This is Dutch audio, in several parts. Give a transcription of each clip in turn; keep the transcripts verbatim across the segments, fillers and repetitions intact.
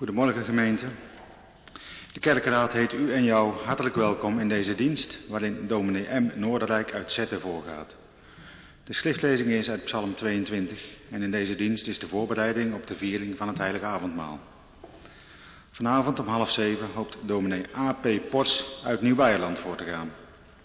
Goedemorgen gemeente. De kerkenraad heet u en jou hartelijk welkom in deze dienst waarin dominee M. Noorderrijk uit Zetten voorgaat. De schriftlezing is uit Psalm tweeëntwintig en in deze dienst is de voorbereiding op de viering van het heilige avondmaal. Vanavond om half zeven hoopt dominee A P Pors uit Nieuw-Beierland voor te gaan.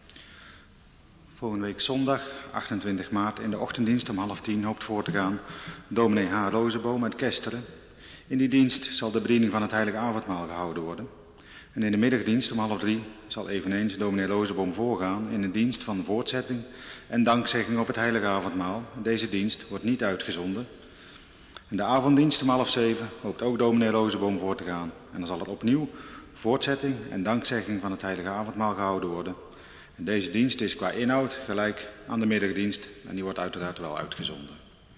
Volgende week zondag, achtentwintig maart, in de ochtenddienst om half tien hoopt voor te gaan dominee H. Rozeboom uit Kesteren. In die dienst zal de bediening van het heilige avondmaal gehouden worden. En in de middagdienst om half drie zal eveneens dominee Rozeboom voorgaan in een dienst van voortzetting en dankzegging op het heilige avondmaal. Deze dienst wordt niet uitgezonden. In de avonddienst om half zeven hoopt ook dominee Rozeboom voor te gaan. En dan zal er opnieuw voortzetting en dankzegging van het heilige avondmaal gehouden worden. En deze dienst is qua inhoud gelijk aan de middagdienst en die wordt uiteraard wel uitgezonden.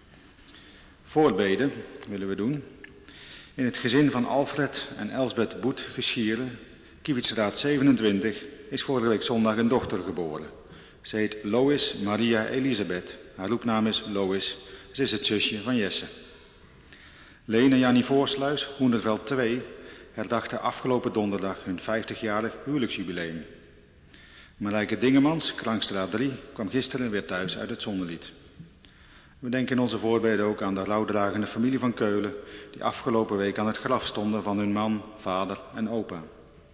Voorbeden willen we doen. In het gezin van Alfred en Elsbeth Boet Geschieren, Kiewietsstraat zevenentwintig, is vorige week zondag een dochter geboren. Ze heet Lois Maria Elisabeth. Haar roepnaam is Lois. Ze is het zusje van Jesse. Leen en Jannie Voorsluis, Hoenderveld twee, herdachten afgelopen donderdag hun vijftigjarig huwelijksjubileum. Marijke Dingemans, Krankstraat drie, kwam gisteren weer thuis uit het zonnelied. We denken in onze voorbeden ook aan de rouwdragende familie van Keulen, die afgelopen week aan het graf stonden van hun man, vader en opa.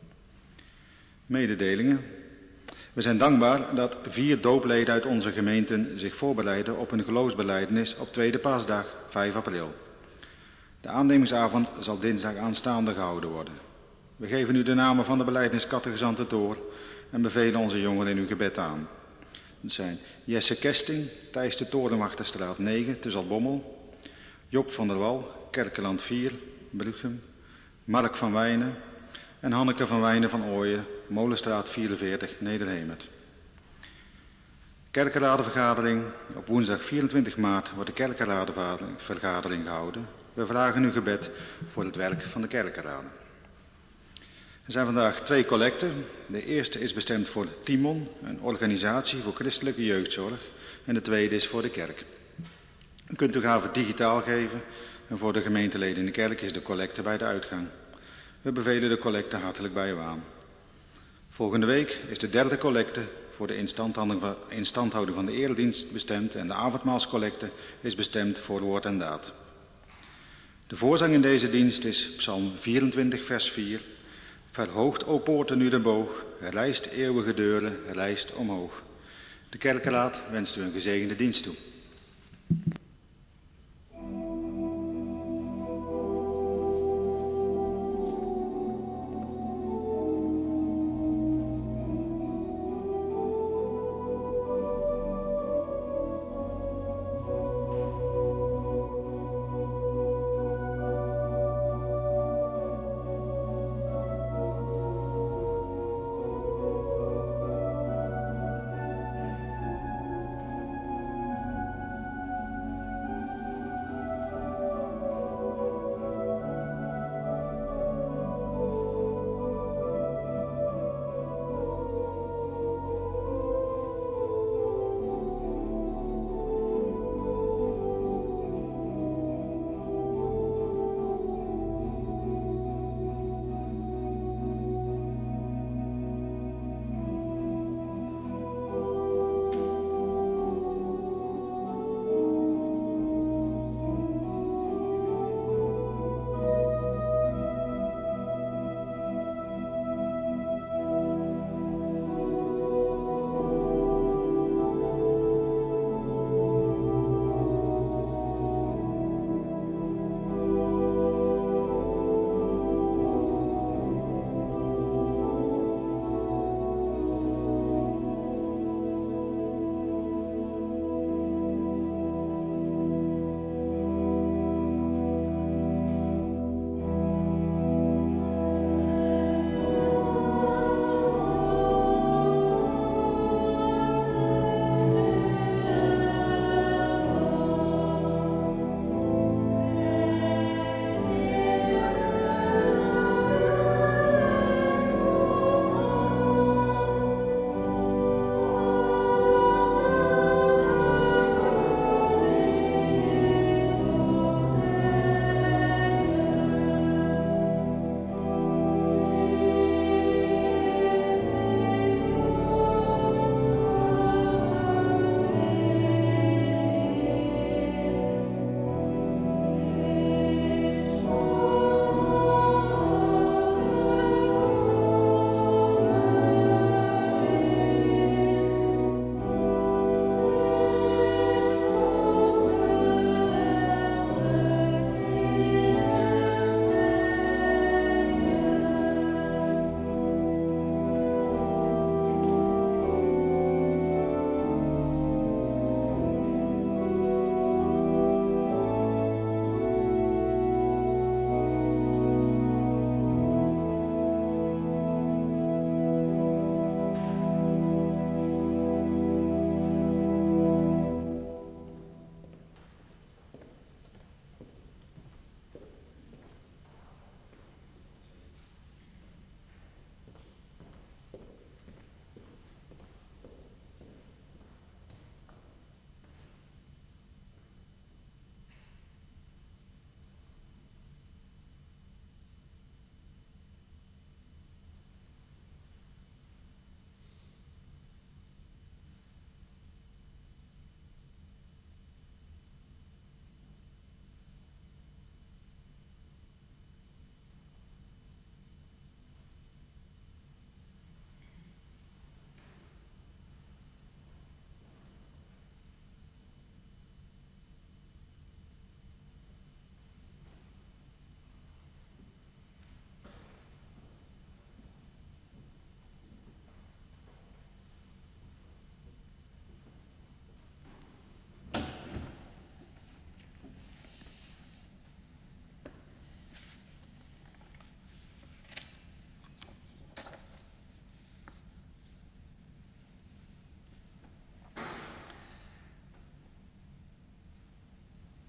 Mededelingen. We zijn dankbaar dat vier doopleden uit onze gemeenten zich voorbereiden op hun geloofsbelijdenis op tweede paasdag, vijf april. De aannemingsavond zal dinsdag aanstaande gehouden worden. We geven u de namen van de belijdeniscatechisanten door en bevelen onze jongeren in uw gebed aan. Dat zijn Jesse Kesting, Thijs de Torenwachterstraat negen, te Zaltbommel, Job van der Wal, Kerkeland vier, Bruchem, Mark van Wijnen en Hanneke van Wijnen van Ooyen, Molenstraat vierenveertig, Nederhemert. Kerkenradenvergadering. Op woensdag vierentwintig maart wordt de kerkenradenvergadering gehouden. We vragen uw gebed voor het werk van de kerkenraden. Er zijn vandaag twee collecten. De eerste is bestemd voor Timon, een organisatie voor christelijke jeugdzorg. En de tweede is voor de kerk. U kunt uw gave digitaal geven en voor de gemeenteleden in de kerk is de collecte bij de uitgang. We bevelen de collecte hartelijk bij u aan. Volgende week is de derde collecte voor de instandhouding van de eredienst bestemd en de avondmaalscollecte is bestemd voor woord en daad. De voorzang in deze dienst is Psalm vierentwintig vers vier. Verhoogt, o poorten, nu de boog, rijst eeuwige deuren, rijst omhoog. De kerkenraad wenst u een gezegende dienst toe.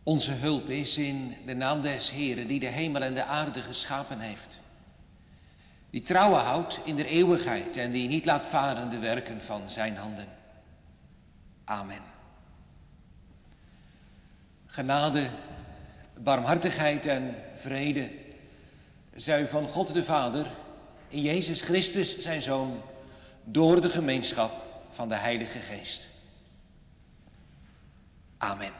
Onze hulp is in de naam des Heeren, die de hemel en de aarde geschapen heeft. Die trouwen houdt in de eeuwigheid en die niet laat varen de werken van zijn handen. Amen. Genade, barmhartigheid en vrede zij van God de Vader in Jezus Christus zijn Zoon door de gemeenschap van de Heilige Geest. Amen.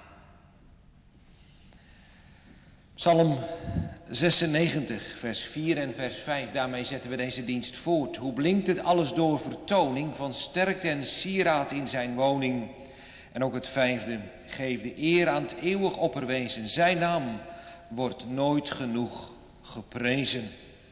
Psalm zesennegentig, vers vier en vers vijf, daarmee zetten we deze dienst voort. Hoe blinkt het alles door vertoning van sterkte en sieraad in zijn woning. En ook het vijfde, geef de eer aan het eeuwig opperwezen. Zijn naam wordt nooit genoeg geprezen.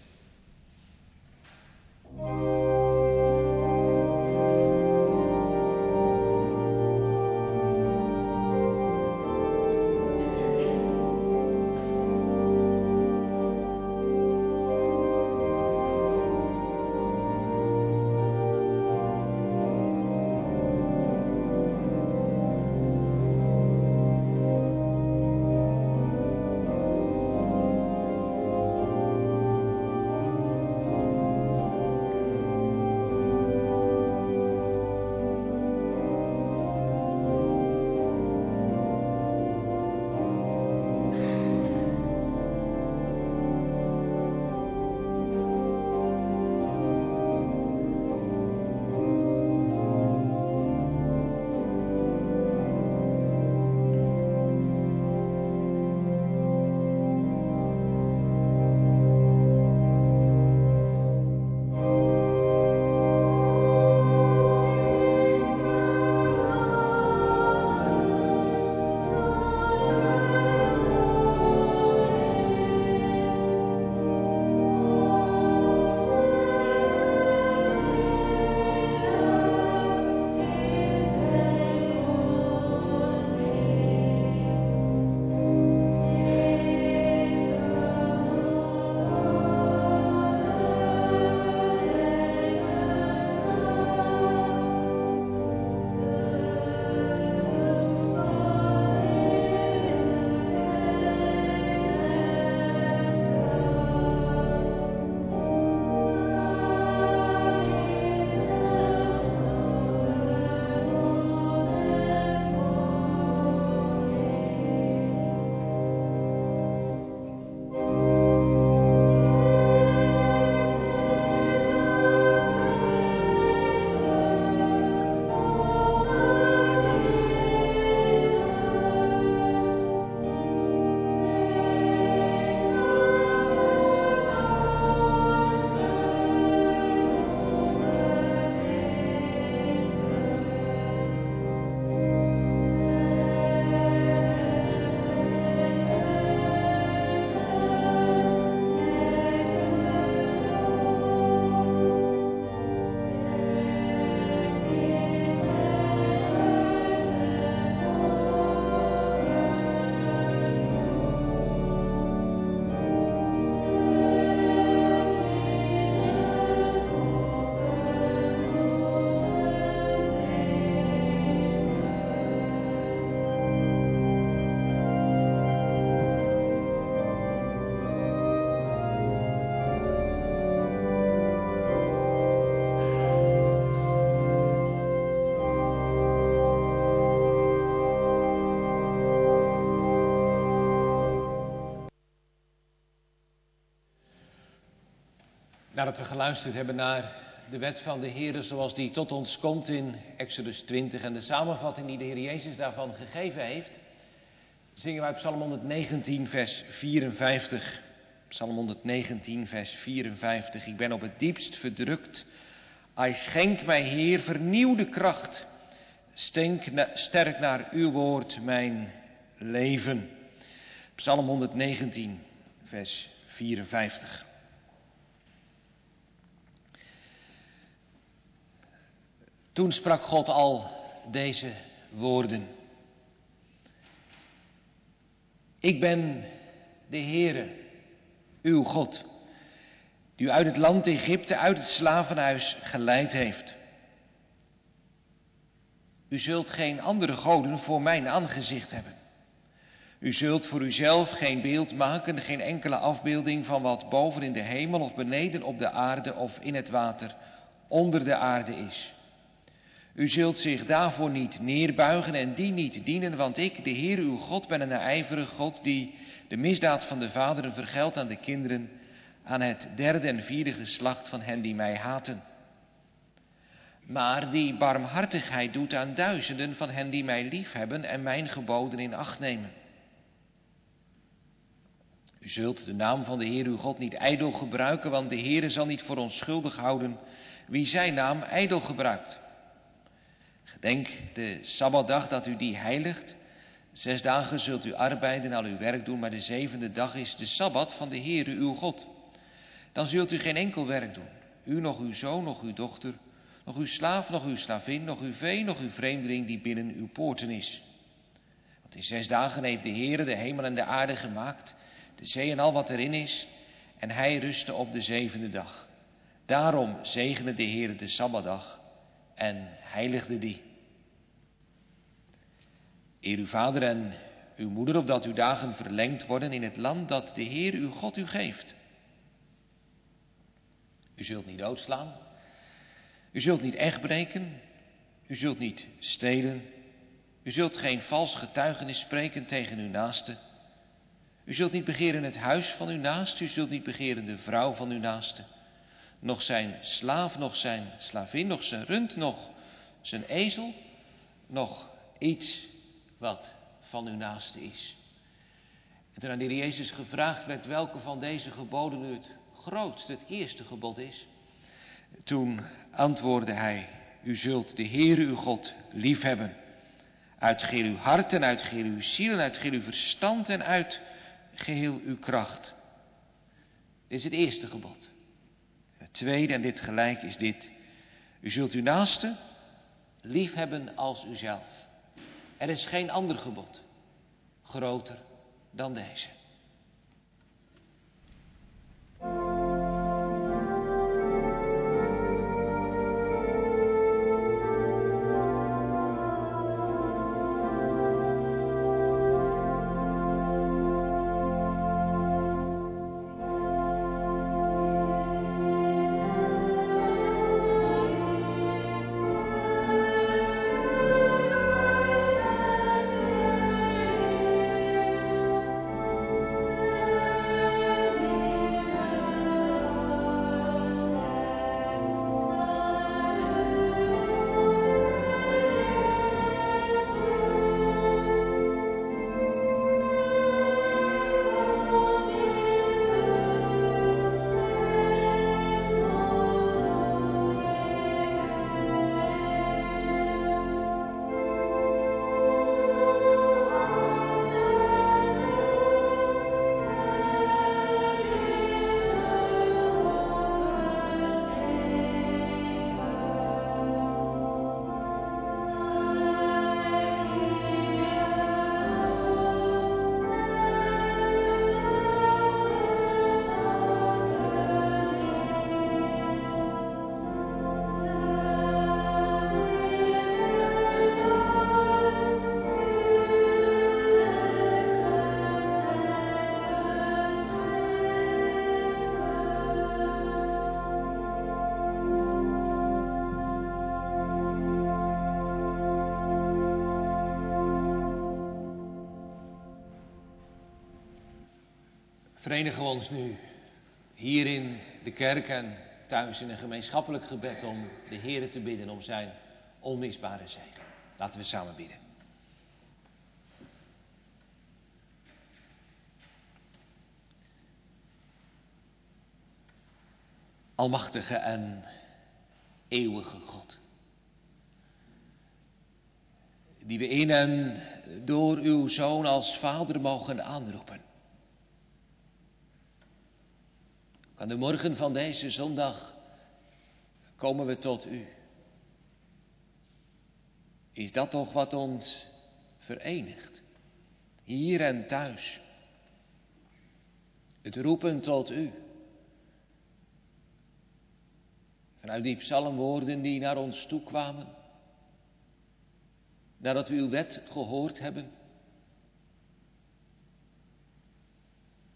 Nadat we geluisterd hebben naar de wet van de Heer zoals die tot ons komt in Exodus twintig en de samenvatting die de Heer Jezus daarvan gegeven heeft, zingen wij Psalm honderdnegentien vers vierenvijftig. Psalm honderdnegentien vers vierenvijftig. Ik ben op het diepst verdrukt. Ai, schenk mij, Heer, vernieuwde kracht. Stenk na, sterk naar uw woord mijn leven. Psalm honderdnegentien vers vierenvijftig. Toen sprak God al deze woorden. Ik ben de Heere, uw God, die u uit het land Egypte, uit het slavenhuis geleid heeft. U zult geen andere goden voor mijn aangezicht hebben. U zult voor uzelf geen beeld maken, geen enkele afbeelding van wat boven in de hemel of beneden op de aarde of in het water onder de aarde is. U zult zich daarvoor niet neerbuigen en die niet dienen, want ik, de Heer uw God, ben een ijverige God die de misdaad van de vaderen vergeldt aan de kinderen, aan het derde en vierde geslacht van hen die mij haten. Maar die barmhartigheid doet aan duizenden van hen die mij liefhebben en mijn geboden in acht nemen. U zult de naam van de Heer uw God niet ijdel gebruiken, want de Heer zal niet voor onschuldig houden wie zijn naam ijdel gebruikt. Gedenk de Sabbatdag dat u die heiligt. Zes dagen zult u arbeiden en al uw werk doen, maar de zevende dag is de Sabbat van de Heer uw God. Dan zult u geen enkel werk doen, u, nog uw zoon, nog uw dochter, nog uw slaaf, nog uw slavin, nog uw vee, nog uw vreemdeling die binnen uw poorten is. Want in zes dagen heeft de Heer de hemel en de aarde gemaakt, de zee en al wat erin is, en hij rustte op de zevende dag. Daarom zegende de Heer de Sabbatdag en heiligde die. Eer uw vader en uw moeder, opdat uw dagen verlengd worden in het land dat de Heer uw God u geeft. U zult niet doodslaan, u zult niet echt breken, u zult niet stelen, u zult geen vals getuigenis spreken tegen uw naaste. U zult niet begeren het huis van uw naaste, u zult niet begeren de vrouw van uw naaste. Nog zijn slaaf, nog zijn slavin, nog zijn rund, nog zijn ezel, nog iets wat van uw naaste is. En toen aan de Heer Jezus gevraagd werd welke van deze geboden nu het grootste, het eerste gebod is, toen antwoordde hij: u zult de Heer uw God liefhebben. Uit geheel uw hart en uit geheel uw ziel en uit geheel uw verstand en uit geheel uw kracht. Dit is het eerste gebod. Het tweede, en dit gelijk, is dit: u zult uw naaste liefhebben als uzelf. Er is geen ander gebod groter dan deze. Verenigen we ons nu hier in de kerk en thuis in een gemeenschappelijk gebed om de Heere te bidden om zijn onmisbare zegen. Laten we samen bidden. Almachtige en eeuwige God, die we in en door uw Zoon als Vader mogen aanroepen. Aan de morgen van deze zondag komen we tot u. Is dat toch wat ons verenigt, hier en thuis? Het roepen tot u. Vanuit die psalmwoorden die naar ons toe kwamen, nadat we uw wet gehoord hebben.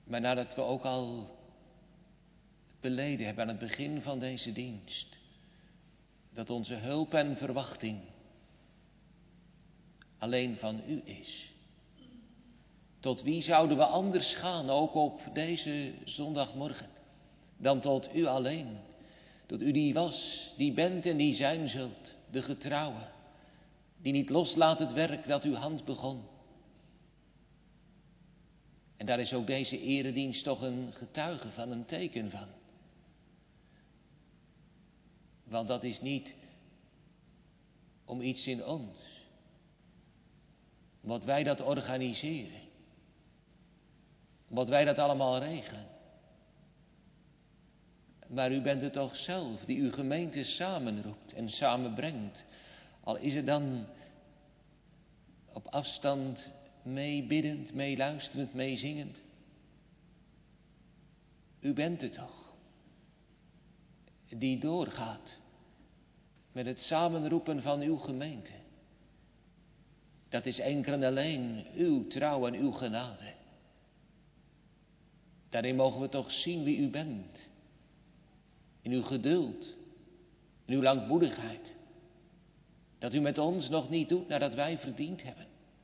Maar nadat we ook al beleden hebben aan het begin van deze dienst, dat onze hulp en verwachting alleen van u is. Tot wie zouden we anders gaan, ook op deze zondagmorgen, dan tot u alleen. Tot u die was, die bent en die zijn zult, de getrouwe, die niet loslaat het werk dat uw hand begon. En daar is ook deze eredienst toch een getuige van, een teken van. Want dat is niet om iets in ons, omdat wij dat organiseren, omdat wij dat allemaal regelen. Maar u bent het toch zelf die uw gemeente samenroept en samenbrengt. Al is het dan op afstand meebiddend, meeluisterend, meezingend. U bent het toch die doorgaat met het samenroepen van uw gemeente. Dat is enkel en alleen uw trouw en uw genade. Daarin mogen we toch zien wie u bent. In uw geduld, in uw langmoedigheid. Dat u met ons nog niet doet nadat wij verdiend hebben.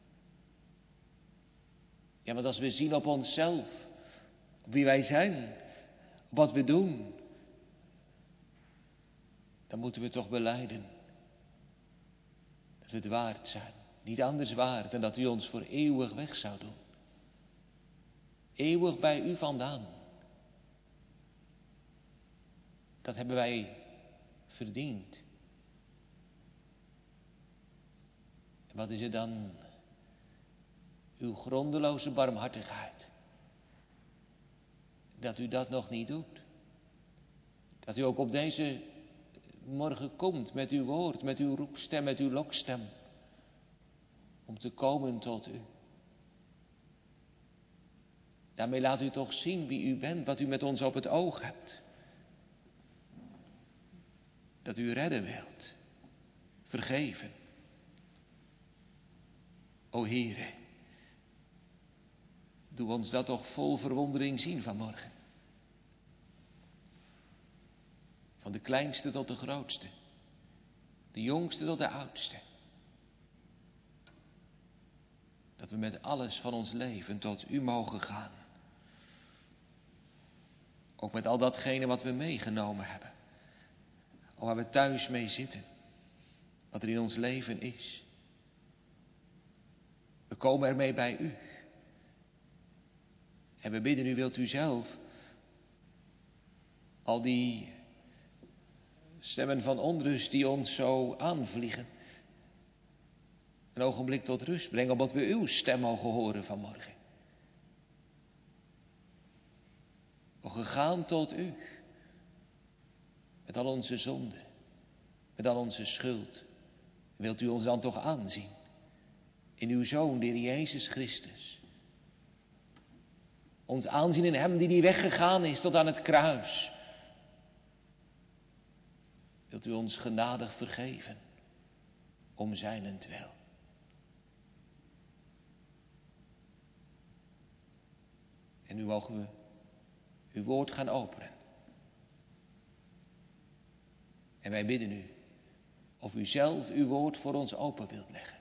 Ja, want als we zien op onszelf, op wie wij zijn, op wat we doen, dan moeten we toch belijden dat we het waard zijn. Niet anders waard dan dat u ons voor eeuwig weg zou doen. Eeuwig bij u vandaan. Dat hebben wij verdiend. En wat is het dan? Uw grondeloze barmhartigheid. Dat u dat nog niet doet. Dat u ook op deze morgen komt met uw woord, met uw roepstem, met uw lokstem. Om te komen tot u. Daarmee laat u toch zien wie u bent, wat u met ons op het oog hebt. Dat u redden wilt. Vergeven. O Heere. Doe ons dat toch vol verwondering zien vanmorgen. Van de kleinste tot de grootste. De jongste tot de oudste. Dat we met alles van ons leven tot u mogen gaan. Ook met al datgene wat we meegenomen hebben. Of waar we thuis mee zitten. Wat er in ons leven is. We komen ermee bij u. En we bidden u, wilt u zelf al die stemmen van onrust die ons zo aanvliegen, een ogenblik tot rust brengen, opdat we uw stem mogen horen vanmorgen. O, gegaan tot u, met al onze zonden, met al onze schuld, wilt u ons dan toch aanzien in uw Zoon, de Heer Jezus Christus. Ons aanzien in hem die die weggegaan is tot aan het kruis. Wilt u ons genadig vergeven, om zijnentwil. En nu mogen we uw woord gaan openen. En wij bidden u, of u zelf uw woord voor ons open wilt leggen.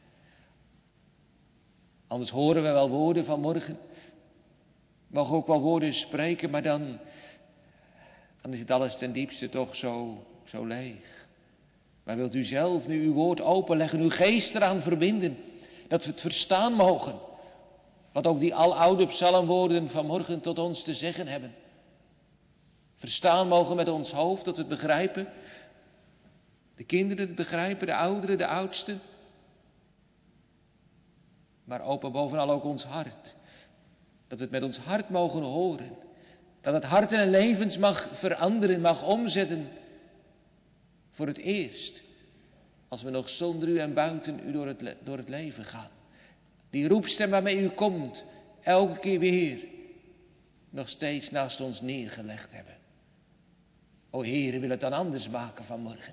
Anders horen we wel woorden vanmorgen. Mogen ook wel woorden spreken, maar dan, dan is het alles ten diepste toch zo, zo leeg. Maar wilt u zelf nu uw woord openleggen, uw geest eraan verbinden, dat we het verstaan mogen. Wat ook die aloude psalmwoorden vanmorgen tot ons te zeggen hebben. Verstaan mogen met ons hoofd, dat we het begrijpen. De kinderen het begrijpen, de ouderen, de oudsten. Maar open bovenal ook ons hart. Dat we het met ons hart mogen horen. Dat het harten en levens mag veranderen, mag omzetten. Voor het eerst. Als we nog zonder u en buiten u door het, door het leven gaan. Die roepstem waarmee u komt. Elke keer weer. Nog steeds naast ons neergelegd hebben. O Heere, wil het dan anders maken vanmorgen.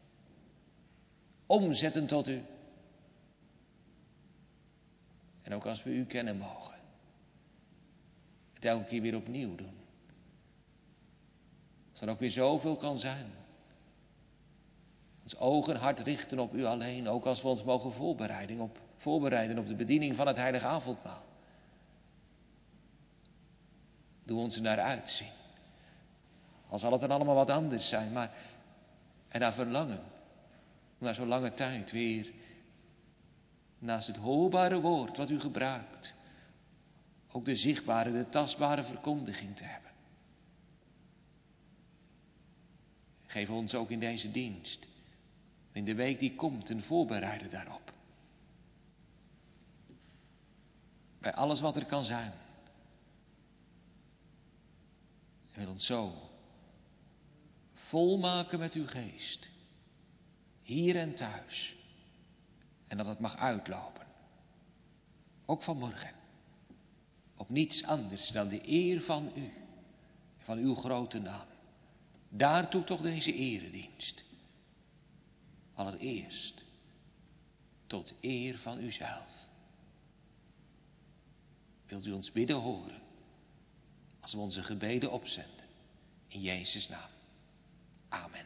Omzetten tot u. En ook als we u kennen mogen. het elke keer weer opnieuw doen. Als er ook weer zoveel kan zijn. Ons ogen en hart richten op u alleen. Ook als we ons mogen voorbereiden op, voorbereiden op de bediening van het heilige avondmaal. Doe ons er naar uitzien. Al zal het dan allemaal wat anders zijn. Maar en naar verlangen. Om na zo'n lange tijd weer naast het hoorbare woord wat u gebruikt. Ook de zichtbare, de tastbare verkondiging te hebben. Geef ons ook in deze dienst, in de week die komt, een voorbereiden daarop. Bij alles wat er kan zijn. En wil ons zo volmaken met uw geest. Hier en thuis. En dat het mag uitlopen. Ook vanmorgen. Op niets anders dan de eer van u. Van uw grote naam. Daartoe toch deze eredienst. Allereerst tot eer van uzelf. Wilt u ons bidden horen als we onze gebeden opzenden. In Jezus' naam. Amen.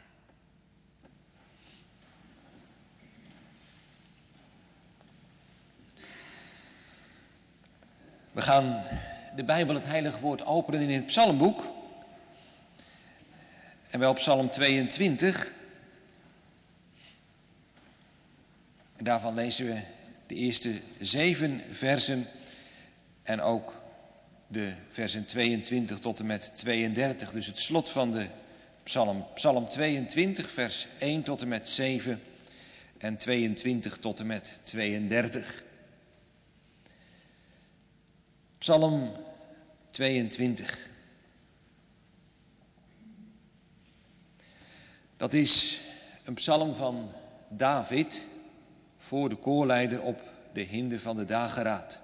We gaan de Bijbel, het heilige woord, openen in het psalmboek. En wel op psalm tweeëntwintig. En daarvan lezen we de eerste zeven versen. En ook de versen tweeëntwintig tot en met tweeëndertig. Dus het slot van de psalm. Psalm tweeëntwintig, vers één tot en met zeven. En tweeëntwintig tot en met tweeëndertig. Psalm tweeëntwintig. Dat is een psalm van David voor de koorleider op de hinde van de dageraad.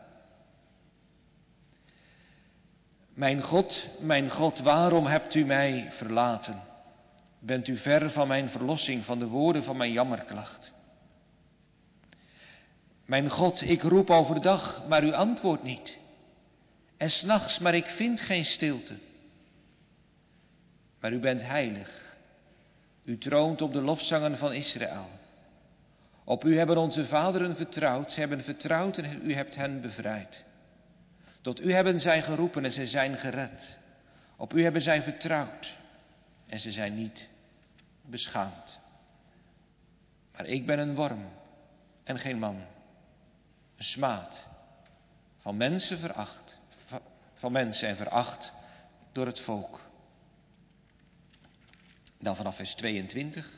Mijn God, mijn God, waarom hebt u mij verlaten? Bent u ver van mijn verlossing, van de woorden van mijn jammerklacht? Mijn God, ik roep overdag, maar u antwoordt niet. En 's nachts, maar ik vind geen stilte. Maar u bent heilig. U troont op de lofzangen van Israël. Op u hebben onze vaderen vertrouwd. Ze hebben vertrouwd en u hebt hen bevrijd. Tot u hebben zij geroepen en ze zijn gered. Op u hebben zij vertrouwd en ze zijn niet beschaamd. Maar ik ben een worm en geen man. Een smaad. Van mensen veracht. Van mensen en veracht door het volk. Dan vanaf vers tweeëntwintig.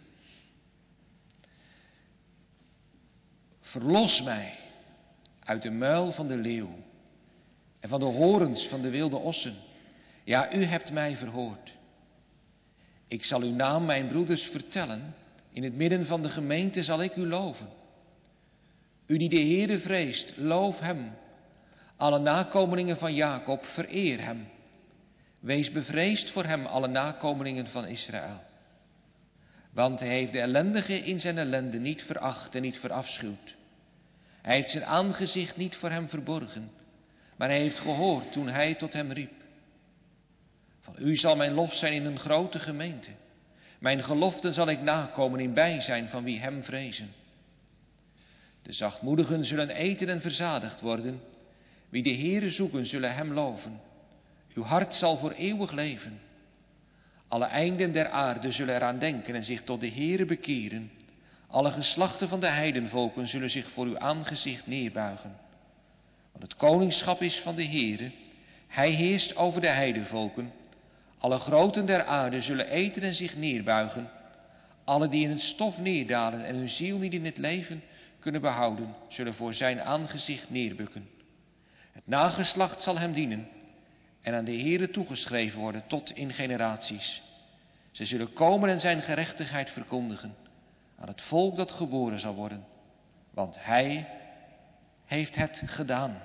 Verlos mij uit de muil van de leeuw en van de horens van de wilde ossen. Ja, u hebt mij verhoord. Ik zal uw naam mijn broeders vertellen. In het midden van de gemeente zal ik u loven. U die de Heere vreest, loof hem. Alle nakomelingen van Jacob, vereer hem. Wees bevreesd voor hem, alle nakomelingen van Israël. Want hij heeft de ellendige in zijn ellende niet veracht en niet verafschuwd. Hij heeft zijn aangezicht niet voor hem verborgen, maar hij heeft gehoord toen hij tot hem riep. Van u zal mijn lof zijn in een grote gemeente. Mijn geloften zal ik nakomen in bijzijn van wie hem vrezen. De zachtmoedigen zullen eten en verzadigd worden. Wie de Heere zoeken, zullen hem loven. Uw hart zal voor eeuwig leven. Alle einden der aarde zullen eraan denken en zich tot de Heere bekeren. Alle geslachten van de heidenvolken zullen zich voor uw aangezicht neerbuigen. Want het koningschap is van de Heere. Hij heerst over de heidenvolken. Alle groten der aarde zullen eten en zich neerbuigen. Alle die in het stof neerdalen en hun ziel niet in het leven kunnen behouden, zullen voor zijn aangezicht neerbukken. Het nageslacht zal hem dienen en aan de Heere toegeschreven worden tot in generaties. Ze zullen komen en zijn gerechtigheid verkondigen aan het volk dat geboren zal worden. Want hij heeft het gedaan.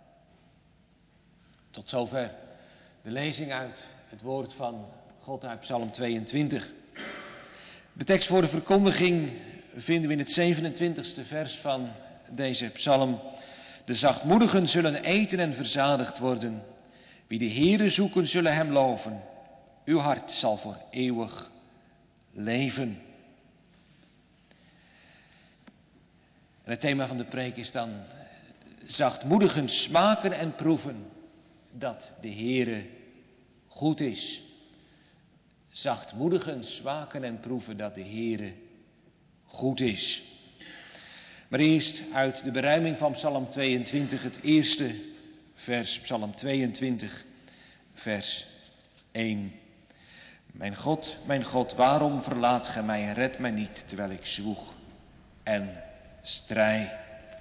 Tot zover de lezing uit het woord van God uit Psalm tweeëntwintig. De tekst voor de verkondiging vinden we in het zevenentwintigste vers van deze psalm. De zachtmoedigen zullen eten en verzadigd worden. Wie de Heere zoeken, zullen hem loven. Uw hart zal voor eeuwig leven. En het thema van de preek is dan zachtmoedigen smaken en proeven dat de Heere goed is. Zachtmoedigen smaken en proeven dat de Heere goed is. Maar eerst uit de berijming van Psalm tweeëntwintig, het eerste vers, Psalm tweeëntwintig, vers één. Mijn God, mijn God, waarom verlaat gij mij en redt mij niet, terwijl ik zwoeg en strijd?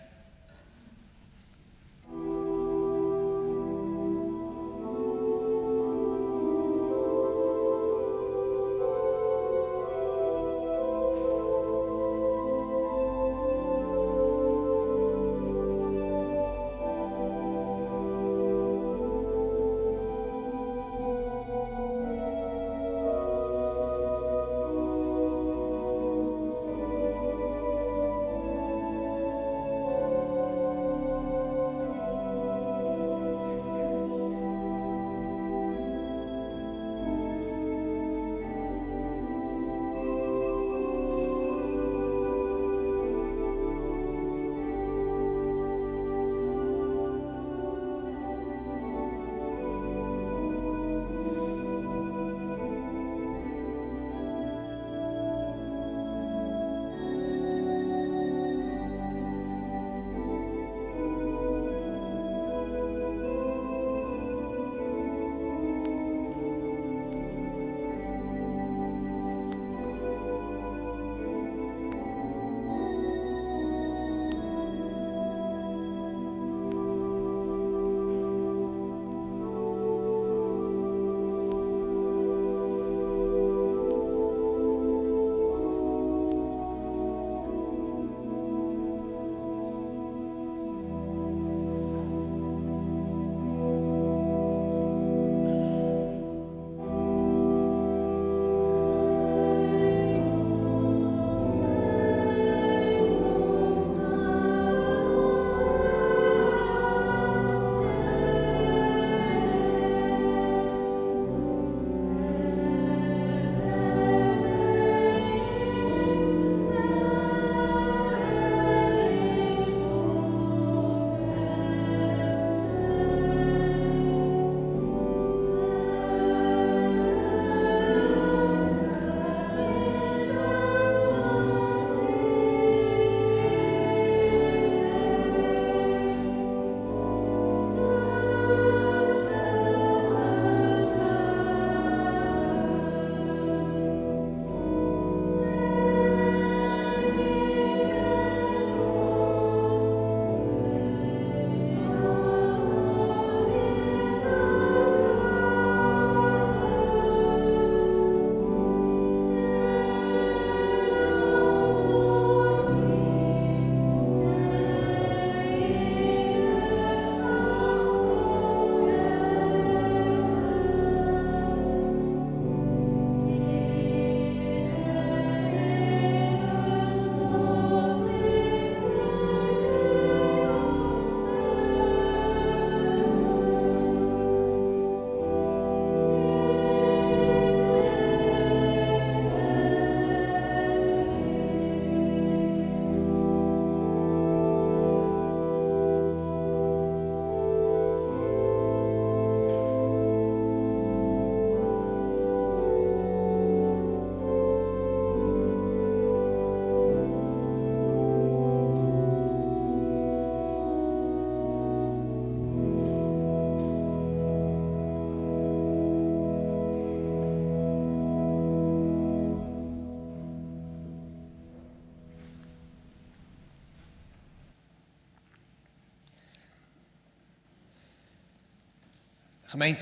Gemeente,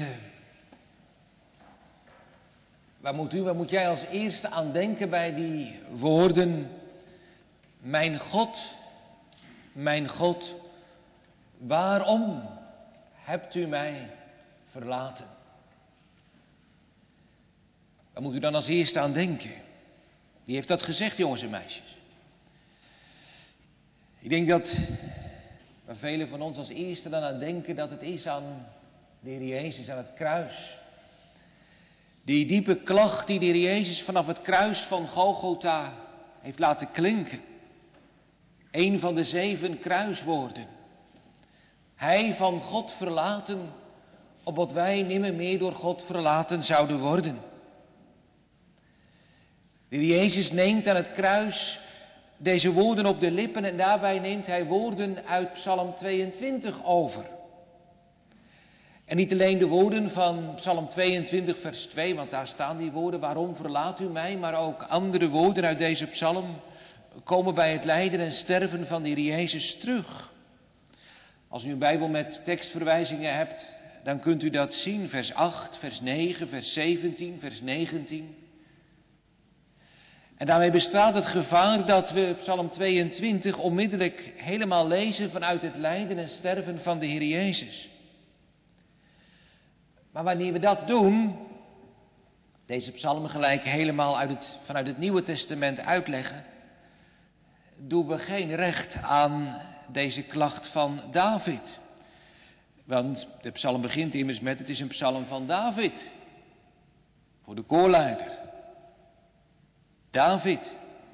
waar moet u, waar moet jij als eerste aan denken bij die woorden? Mijn God, mijn God, waarom hebt u mij verlaten? Waar moet u dan als eerste aan denken? Wie heeft dat gezegd, jongens en meisjes? Ik denk dat waar velen van ons als eerste dan aan denken dat het is aan De Heer Jezus aan het kruis. Die diepe klacht die de Heer Jezus vanaf het kruis van Golgotha heeft laten klinken. Een van de zeven kruiswoorden. Hij van God verlaten, opdat wij nimmer meer door God verlaten zouden worden. De Heer Jezus neemt aan het kruis deze woorden op de lippen en daarbij neemt hij woorden uit Psalm tweeëntwintig over. En niet alleen de woorden van Psalm tweeëntwintig vers twee, want daar staan die woorden, waarom verlaat u mij, maar ook andere woorden uit deze psalm komen bij het lijden en sterven van de Heer Jezus terug. Als u een Bijbel met tekstverwijzingen hebt, dan kunt u dat zien, vers acht, vers negen, vers zeventien, vers negentien. En daarmee bestaat het gevaar dat we Psalm tweeëntwintig onmiddellijk helemaal lezen vanuit het lijden en sterven van de Heer Jezus. Maar wanneer we dat doen, deze psalm gelijk helemaal uit het, vanuit het Nieuwe Testament uitleggen, doen we geen recht aan deze klacht van David. Want de psalm begint immers met, het is een psalm van David. Voor de koorleider. David.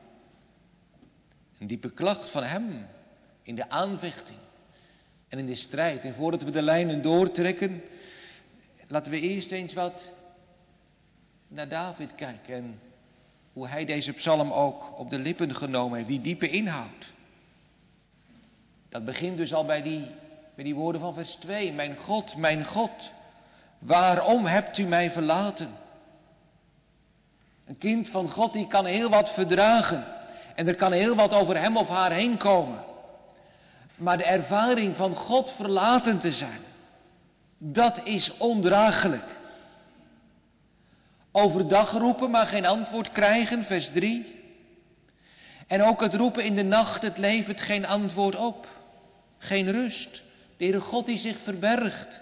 Een diepe klacht van hem in de aanvechting en in de strijd. En voordat we de lijnen doortrekken, laten we eerst eens wat naar David kijken en hoe hij deze psalm ook op de lippen genomen heeft, die diepe inhoud. Dat begint dus al bij die, bij die woorden van vers twee. Mijn God, mijn God, waarom hebt u mij verlaten? Een kind van God die kan heel wat verdragen en er kan heel wat over hem of haar heen komen. Maar de ervaring van God verlaten te zijn, dat is ondraaglijk. Overdag roepen, maar geen antwoord krijgen, vers drie. En ook het roepen in de nacht, het levert geen antwoord op. Geen rust. De Heere God die zich verbergt.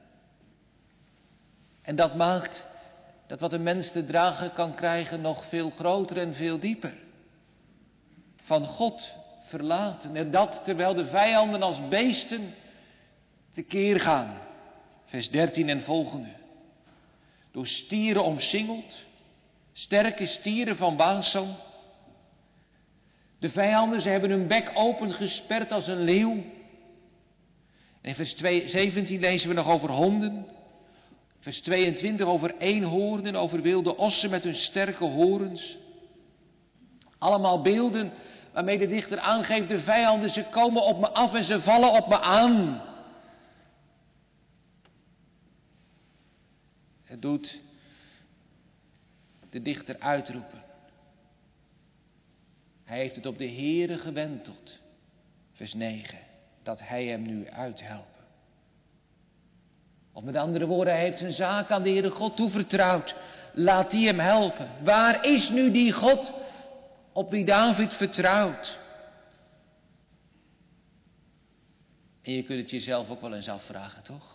En dat maakt dat wat een mens te dragen kan krijgen nog veel groter en veel dieper. Van God verlaten. En dat terwijl de vijanden als beesten tekeer gaan. Vers dertien en volgende. Door stieren omsingeld. Sterke stieren van Basan. De vijanden, ze hebben hun bek opengesperd als een leeuw. En in vers zeventien lezen we nog over honden. Vers tweeëntwintig over eenhoornen, over wilde ossen met hun sterke horens. Allemaal beelden waarmee de dichter aangeeft, de vijanden, ze komen op me af en ze vallen op me aan. Het doet de dichter uitroepen. Hij heeft het op de Heere gewenteld. Vers negen. Dat hij hem nu uithelpen. Of met andere woorden, hij heeft zijn zaak aan de Heere God toevertrouwd. Laat die hem helpen. Waar is nu die God op wie David vertrouwt? En je kunt het jezelf ook wel eens afvragen, toch?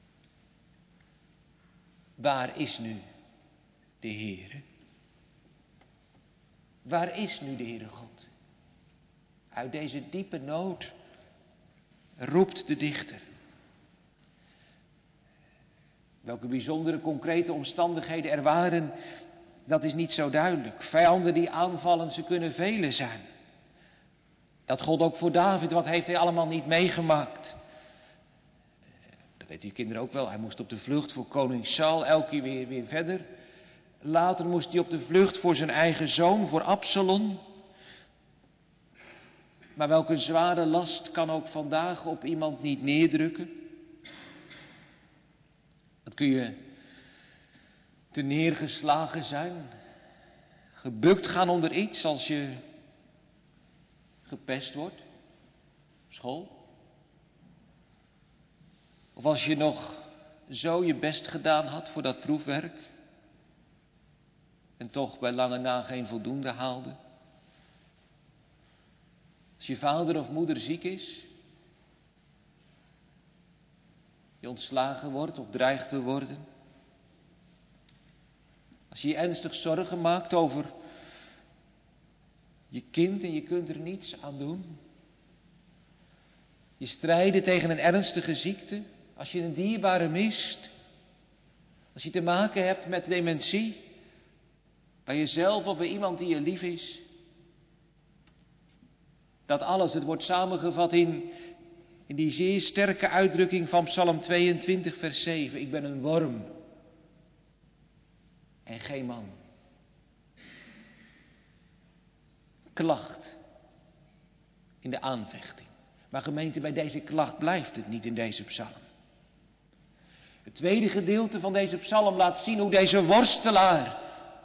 Waar is nu de Heere? Waar is nu de Heere God? Uit deze diepe nood roept de dichter. Welke bijzondere concrete omstandigheden er waren, dat is niet zo duidelijk. Vijanden die aanvallen, ze kunnen vele zijn. Dat gold ook voor David, wat heeft hij allemaal niet meegemaakt. Dat weten je kinderen ook wel. Hij moest op de vlucht voor koning Saul, elke keer weer, weer verder. Later moest hij op de vlucht voor zijn eigen zoon, voor Absalom. Maar welke zware last kan ook vandaag op iemand niet neerdrukken? Dat kun je te neergeslagen zijn, gebukt gaan onder iets als je gepest wordt op school. Of als je nog zo je best gedaan had voor dat proefwerk en toch bij lange na geen voldoende haalde. Als je vader of moeder ziek is, je ontslagen wordt of dreigt te worden. Als je je ernstig zorgen maakt over je kind en je kunt er niets aan doen. Je strijden tegen een ernstige ziekte. Als je een dierbare mist. Als je te maken hebt met dementie. Bij jezelf of bij iemand die je lief is. Dat alles, het wordt samengevat in, in die zeer sterke uitdrukking van Psalm tweeëntwintig vers zeven. Ik ben een worm. En geen man. Klacht. In de aanvechting. Maar gemeente, bij deze klacht blijft het niet in deze psalm. Het tweede gedeelte van deze psalm laat zien hoe deze worstelaar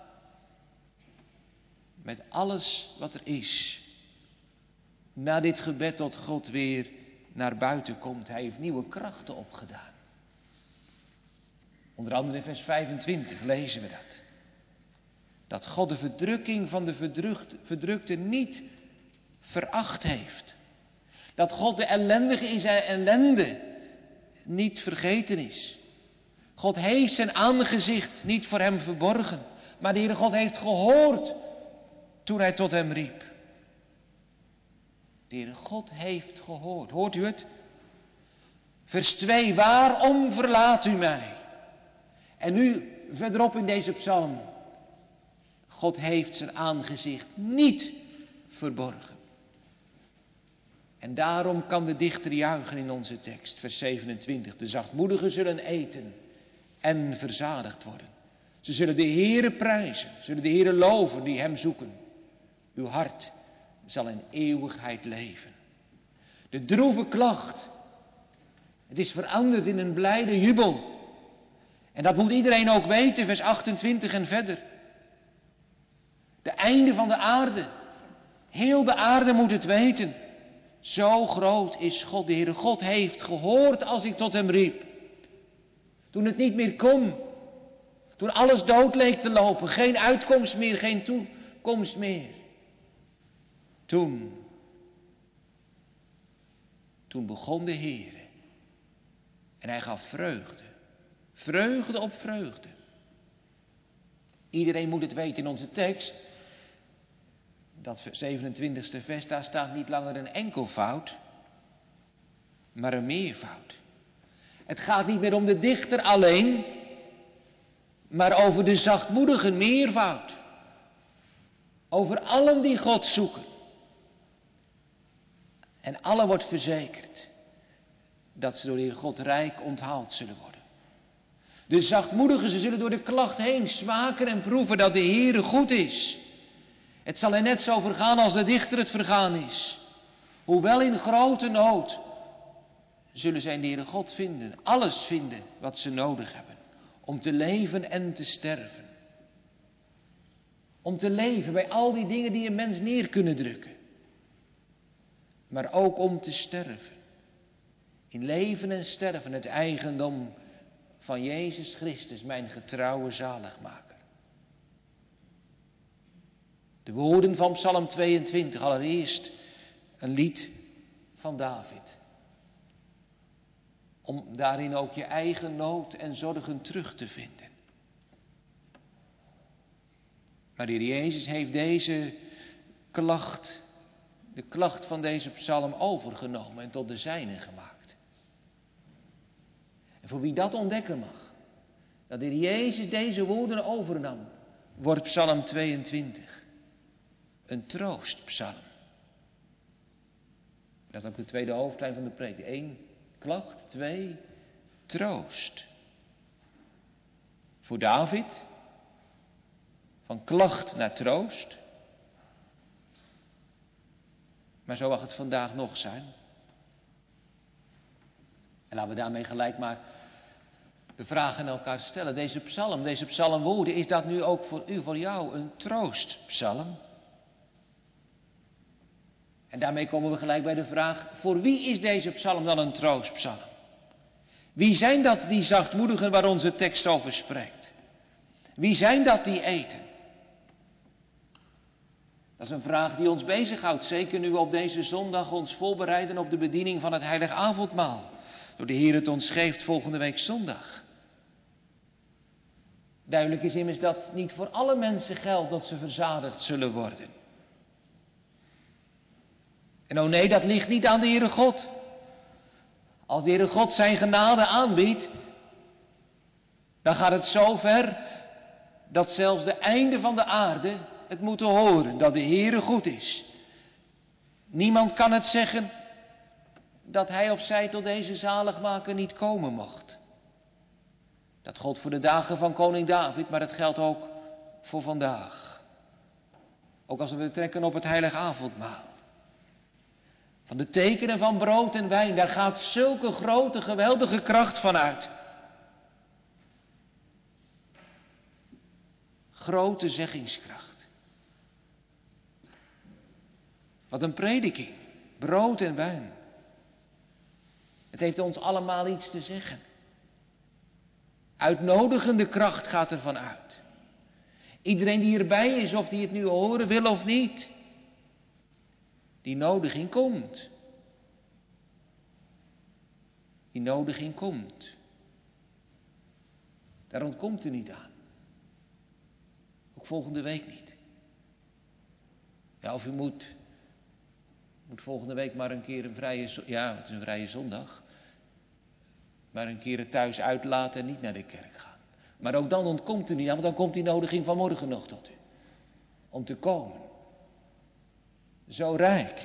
met alles wat er is, na dit gebed tot God weer naar buiten komt. Hij heeft nieuwe krachten opgedaan. Onder andere in vers vijfentwintig lezen we dat. Dat God de verdrukking van de verdrukte niet veracht heeft. Dat God de ellendige in zijn ellende niet vergeten is. God heeft zijn aangezicht niet voor hem verborgen. Maar de Heere God heeft gehoord toen hij tot hem riep. De Heere God heeft gehoord. Hoort u het? Vers twee. Waarom verlaat u mij? En nu verderop in deze psalm. God heeft zijn aangezicht niet verborgen. En daarom kan de dichter juichen in onze tekst. Vers zevenentwintig. De zachtmoedigen zullen eten en verzadigd worden. Ze zullen de Heere prijzen. Zullen de Heere loven die hem zoeken. Uw hart zal in eeuwigheid leven. De droeve klacht. Het is veranderd in een blijde jubel. En dat moet iedereen ook weten. Vers achtentwintig en verder. De einde van de aarde. Heel de aarde moet het weten. Zo groot is God. De Heere God heeft gehoord als ik tot hem riep. Toen het niet meer kon. Toen alles dood leek te lopen. Geen uitkomst meer, geen toekomst meer. Toen. Toen begon de Heere. En hij gaf vreugde. Vreugde op vreugde. Iedereen moet het weten in onze tekst. Dat zevenentwintigste vers, daar staat niet langer een enkelvoud, maar een meervoud. Het gaat niet meer om de dichter alleen, maar over de zachtmoedige meervoud. Over allen die God zoeken. En allen wordt verzekerd dat ze door de Heer God rijk onthaald zullen worden. De zachtmoedigen, ze zullen door de klacht heen smaken en proeven dat de Heere goed is. Het zal er net zo vergaan als de dichter het vergaan is. Hoewel in grote nood zullen zij de Heere God vinden. Alles vinden wat ze nodig hebben. Om te leven en te sterven. Om te leven bij al die dingen die een mens neer kunnen drukken. Maar ook om te sterven. In leven en sterven het eigendom van Jezus Christus, mijn getrouwe zaligmaker. De woorden van Psalm tweeëntwintig, allereerst een lied van David. Om daarin ook je eigen nood en zorgen terug te vinden. Maar de Heer Jezus heeft deze klacht, de klacht van deze psalm overgenomen en tot de zijne gemaakt. En voor wie dat ontdekken mag, dat de Heer Jezus deze woorden overnam, wordt Psalm tweeëntwintig een troostpsalm. Dat is ook de tweede hoofdlijn van de preek. Eén, klacht. Twee, troost. Voor David, van klacht naar troost. Maar zo mag het vandaag nog zijn. En laten we daarmee gelijk maar de vraag aan elkaar stellen. Deze psalm, deze psalmwoorden, is dat nu ook voor u, voor jou een troostpsalm? En daarmee komen we gelijk bij de vraag, voor wie is deze psalm dan een troostpsalm? Wie zijn dat die zachtmoedigen waar onze tekst over spreekt? Wie zijn dat die eten? Dat is een vraag die ons bezighoudt, zeker nu we op deze zondag ons voorbereiden op de bediening van het heilig avondmaal. Door de Heer het ons geeft volgende week zondag. Duidelijk is immers dat niet voor alle mensen geldt dat ze verzadigd zullen worden. En oh nee, dat ligt niet aan de Heere God. Als de Heere God zijn genade aanbiedt, dan gaat het zo ver dat zelfs de einden van de aarde het moeten horen dat de Heere goed is. Niemand kan het zeggen dat hij of zij tot deze zaligmaker niet komen mocht. Dat gold voor de dagen van koning David, maar dat geldt ook voor vandaag. Ook als we betrekken op het heilige avondmaal. Van de tekenen van brood en wijn, daar gaat zulke grote, geweldige kracht van uit. Grote zeggingskracht. Wat een prediking. Brood en wijn. Het heeft ons allemaal iets te zeggen. Uitnodigende kracht gaat ervan uit. Iedereen die erbij is, of die het nu horen wil of niet, die nodiging komt. Die nodiging komt. Daar ontkomt u niet aan. Ook volgende week niet. Ja, of u moet, moet volgende week maar een keer een vrije, ja, het is een vrije zondag, maar een keer het thuis uitlaten en niet naar de kerk gaan. Maar ook dan ontkomt u niet aan, want dan komt die nodiging van morgen nog tot u. Om te komen. Zo rijk.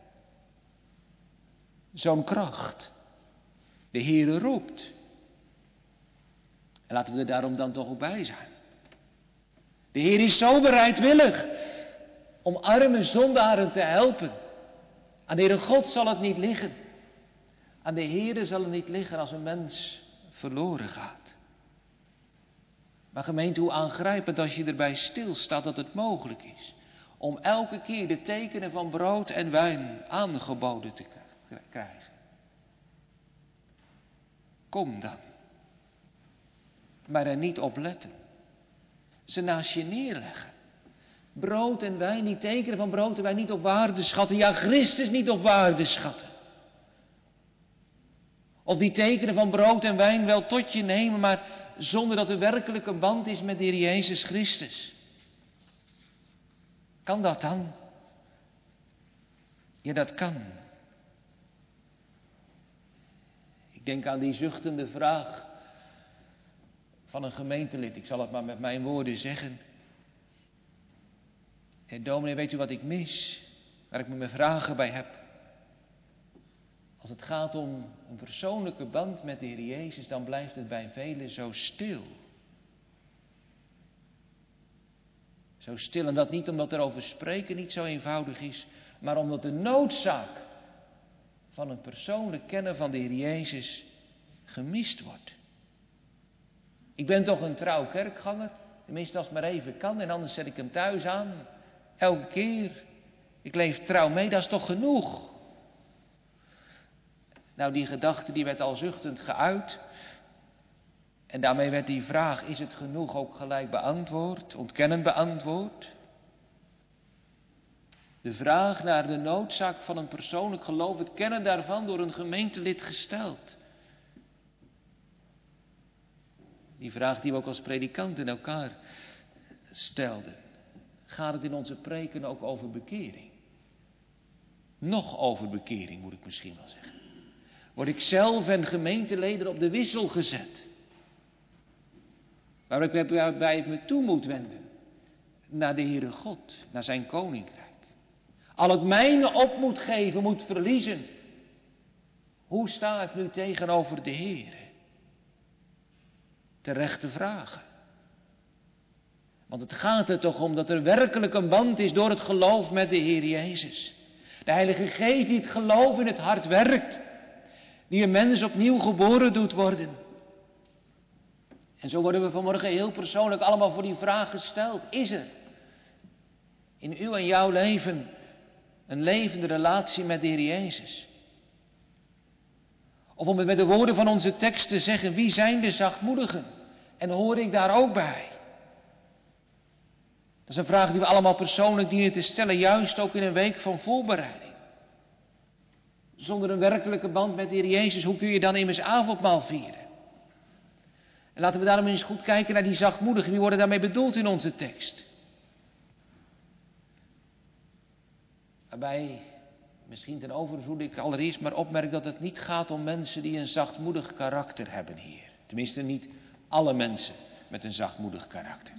Zo'n kracht. De Heere roept. En laten we er daarom dan toch ook bij zijn. De Heer is zo bereidwillig om arme zondaren te helpen. Aan de Heere God zal het niet liggen. Aan de Heere zal het niet liggen als een mens verloren gaat. Maar gemeente, hoe aangrijpend als je erbij stilstaat dat het mogelijk is om elke keer de tekenen van brood en wijn aangeboden te krijgen. Kom dan. Maar er niet op letten. Ze naast je neerleggen. Brood en wijn, die tekenen van brood en wijn niet op waarde schatten. Ja, Christus niet op waarde schatten. Of die tekenen van brood en wijn wel tot je nemen, maar zonder dat er werkelijk een band is met de Heer Jezus Christus. Kan dat dan? Ja, dat kan. Ik denk aan die zuchtende vraag van een gemeentelid. Ik zal het maar met mijn woorden zeggen. Heer dominee, weet u wat ik mis? Waar ik me mijn vragen bij heb. Als het gaat om een persoonlijke band met de Heer Jezus, dan blijft het bij velen zo stil. Zo stil, en dat niet omdat er over spreken niet zo eenvoudig is, maar omdat de noodzaak van een persoonlijk kennen van de Heer Jezus gemist wordt. Ik ben toch een trouw kerkganger, tenminste als het maar even kan, en anders zet ik hem thuis aan. Elke keer. Ik leef trouw mee, dat is toch genoeg? Nou, die gedachte die werd al zuchtend geuit. En daarmee werd die vraag, is het genoeg, ook gelijk beantwoord, ontkennend beantwoord. De vraag naar de noodzaak van een persoonlijk geloof, het kennen daarvan door een gemeentelid gesteld. Die vraag die we ook als predikanten elkaar stelden. Gaat het in onze preken ook over bekering? Nog over bekering, moet ik misschien wel zeggen. Word ik zelf en gemeenteleden op de wissel gezet? Waarbij ik me toe moet wenden naar de Heere God, naar zijn koninkrijk. Al het mijne op moet geven, moet verliezen. Hoe sta ik nu tegenover de Heere? Terechte vragen. Want het gaat er toch om dat er werkelijk een band is door het geloof met de Heer Jezus. De Heilige Geest die het geloof in het hart werkt. Die een mens opnieuw geboren doet worden. En zo worden we vanmorgen heel persoonlijk allemaal voor die vraag gesteld. Is er in uw en jouw leven een levende relatie met de Heer Jezus? Of om het met de woorden van onze tekst te zeggen, wie zijn de zachtmoedigen? En hoor ik daar ook bij? Dat is een vraag die we allemaal persoonlijk dienen te stellen, juist ook in een week van voorbereiding. Zonder een werkelijke band met de Heer Jezus, hoe kun je dan immers avondmaal vieren? En laten we daarom eens goed kijken naar die zachtmoedigen. Wie worden daarmee bedoeld in onze tekst? Waarbij misschien ten overvloede ik allereerst maar opmerk dat het niet gaat om mensen die een zachtmoedig karakter hebben hier. Tenminste niet alle mensen met een zachtmoedig karakter.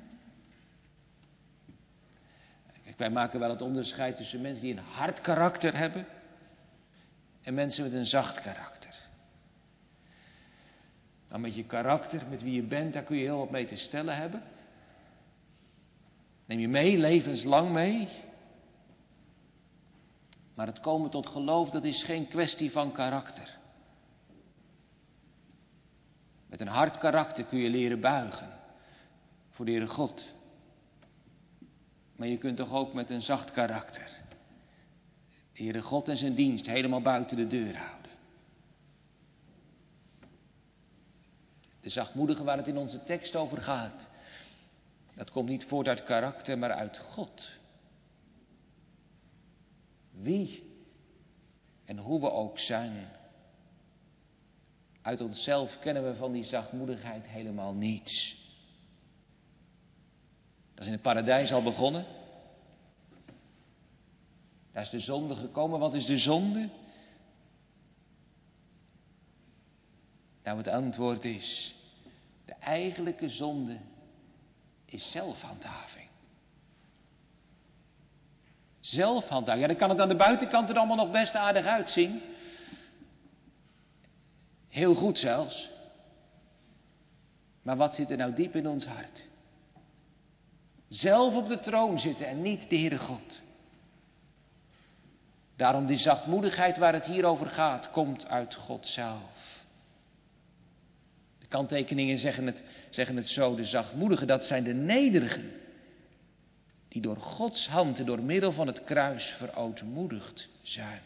Kijk, wij maken wel het onderscheid tussen mensen die een hard karakter hebben en mensen met een zacht karakter. Nou, met je karakter, met wie je bent, daar kun je heel wat mee te stellen hebben. Neem je mee, levenslang mee. Maar het komen tot geloof, dat is geen kwestie van karakter. Met een hard karakter kun je leren buigen voor de Heere God. Maar je kunt toch ook met een zacht karakter de Heere God en zijn dienst helemaal buiten de deur houden. De zachtmoedige waar het in onze tekst over gaat, dat komt niet voort uit karakter, maar uit God. Wie en hoe we ook zijn, uit onszelf kennen we van die zachtmoedigheid helemaal niets. Dat is in het paradijs al begonnen. Daar is de zonde gekomen. Wat is de zonde? Nou, het antwoord is, de eigenlijke zonde is zelfhandhaving. Zelfhandhaving. Ja, dan kan het aan de buitenkant er allemaal nog best aardig uitzien. Heel goed zelfs. Maar wat zit er nou diep in ons hart? Zelf op de troon zitten en niet de Heere God. Daarom die zachtmoedigheid waar het hier over gaat, komt uit God zelf. De kanttekeningen zeggen het, zeggen het zo, de zachtmoedigen, dat zijn de nederigen. Die door Gods hand en door middel van het kruis verootmoedigd zijn.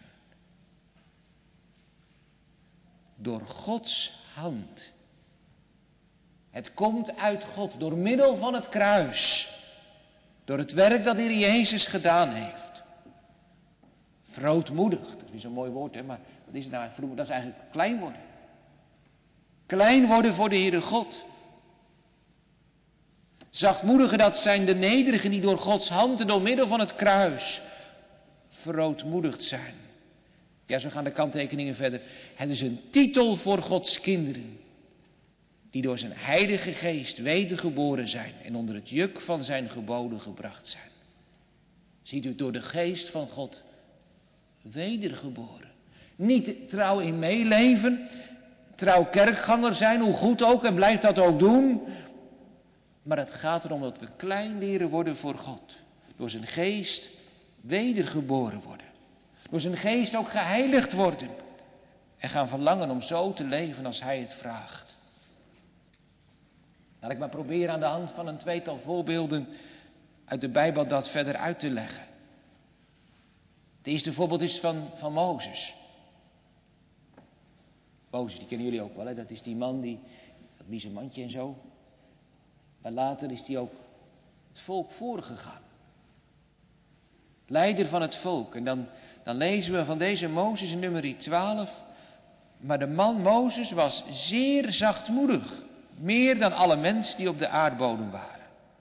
Door Gods hand. Het komt uit God door middel van het kruis. Door het werk dat de Heer Jezus gedaan heeft. Verootmoedigd, dat is een mooi woord, hè, maar wat is het nou? Dat is eigenlijk klein worden. Klein worden voor de Heere God. Zachtmoedigen, dat zijn de nederigen die door Gods hand en door middel van het kruis verootmoedigd zijn. Ja, zo gaan de kanttekeningen verder. Het is een titel voor Gods kinderen, die door zijn heilige geest wedergeboren zijn en onder het juk van zijn geboden gebracht zijn. Ziet u, door de geest van God wedergeboren. Niet trouw in meeleven, trouw kerkganger zijn, hoe goed ook, en blijft dat ook doen. Maar het gaat erom dat we klein leren worden voor God. Door zijn geest wedergeboren worden. Door zijn geest ook geheiligd worden. En gaan verlangen om zo te leven als hij het vraagt. Laat ik maar proberen aan de hand van een tweetal voorbeelden uit de Bijbel dat verder uit te leggen. Het eerste voorbeeld is van, van Mozes. Mozes, die kennen jullie ook wel, hè? Dat is die man die, dat biezenmandje en zo. Maar later is hij ook het volk voorgegaan. Leider van het volk. En dan, dan lezen we van deze Mozes in nummer twaalf. Maar de man Mozes was zeer zachtmoedig. Meer dan alle mensen die op de aardbodem waren.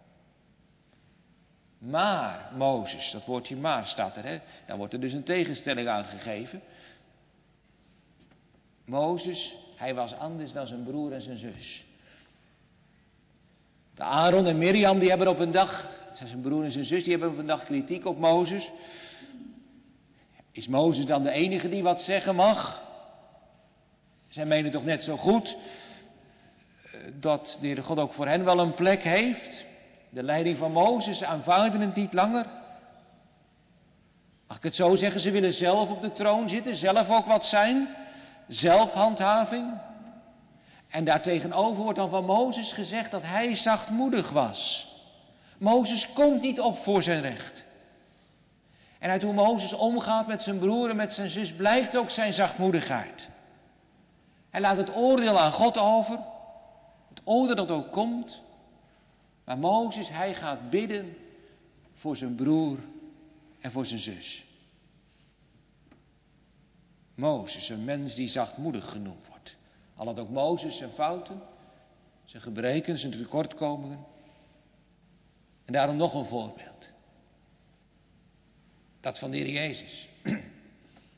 Maar Mozes, dat woordje maar staat er, hè? Dan wordt er dus een tegenstelling aangegeven. Mozes, hij was anders dan zijn broer en zijn zus. De Aaron en Mirjam, die hebben op een dag, zijn broer en zijn zus, die hebben op een dag kritiek op Mozes. Is Mozes dan de enige die wat zeggen mag? Zij menen toch net zo goed dat de Heere God ook voor hen wel een plek heeft. De leiding van Mozes aanvaarden het niet langer. Mag ik het zo zeggen, ze willen zelf op de troon zitten, zelf ook wat zijn. Zelfhandhaving. En daartegenover wordt dan van Mozes gezegd dat hij zachtmoedig was. Mozes komt niet op voor zijn recht. En uit hoe Mozes omgaat met zijn broer en met zijn zus blijkt ook zijn zachtmoedigheid. Hij laat het oordeel aan God over. Het oordeel dat ook komt. Maar Mozes, hij gaat bidden voor zijn broer en voor zijn zus. Mozes, een mens die zachtmoedig genoemd wordt. Al had ook Mozes zijn fouten, zijn gebreken, zijn tekortkomingen. En daarom nog een voorbeeld. Dat van de Heer Jezus.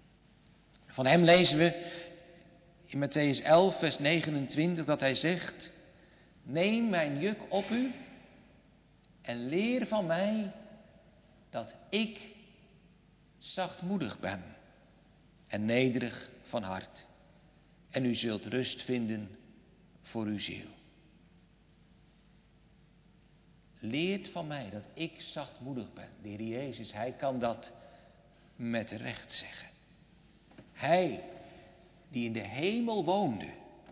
Van hem lezen we in Mattheüs elf, vers negenentwintig, dat hij zegt: neem mijn juk op u en leer van mij dat ik zachtmoedig ben en nederig van hart. En u zult rust vinden voor uw ziel. Leert van mij dat ik zachtmoedig ben. De Heer Jezus, hij kan dat met recht zeggen. Hij die in de hemel woonde,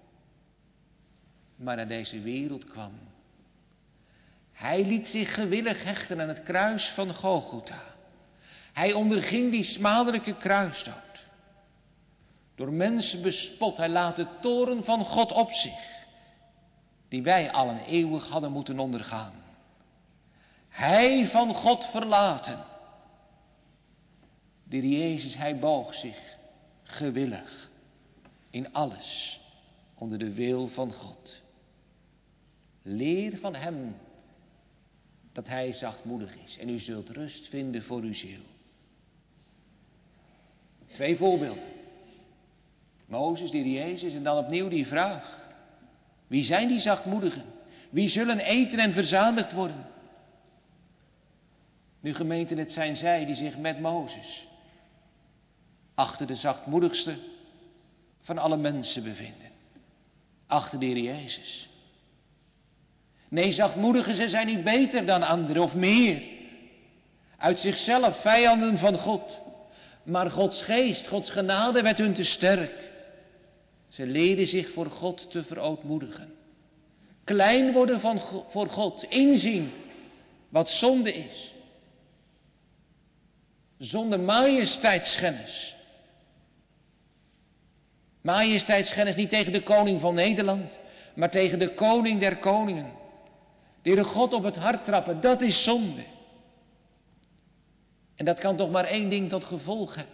maar naar deze wereld kwam. Hij liet zich gewillig hechten aan het kruis van Golgotha. Hij onderging die smadelijke kruisdood. Door mensen bespot, hij laat de toorn van God op zich, die wij allen eeuwig hadden moeten ondergaan. Hij van God verlaten. De Heer Jezus, hij boog zich gewillig in alles onder de wil van God. Leer van hem dat hij zachtmoedig is en u zult rust vinden voor uw ziel. Twee voorbeelden. Mozes, de Heer Jezus en dan opnieuw die vraag. Wie zijn die zachtmoedigen? Wie zullen eten en verzadigd worden? Nu gemeente, het zijn zij die zich met Mozes achter de zachtmoedigste van alle mensen bevinden. Achter de Heer Jezus. Nee, zachtmoedigen, ze zijn niet beter dan anderen of meer. Uit zichzelf vijanden van God. Maar Gods geest, Gods genade werd hun te sterk. Ze leerden zich voor God te verootmoedigen. Klein worden van, voor God, inzien wat zonde is. Zonder majesteitsschennis. Majesteitsschennis niet tegen de koning van Nederland, maar tegen de koning der koningen. De Heere God op het hart trappen, dat is zonde. En dat kan toch maar één ding tot gevolg hebben.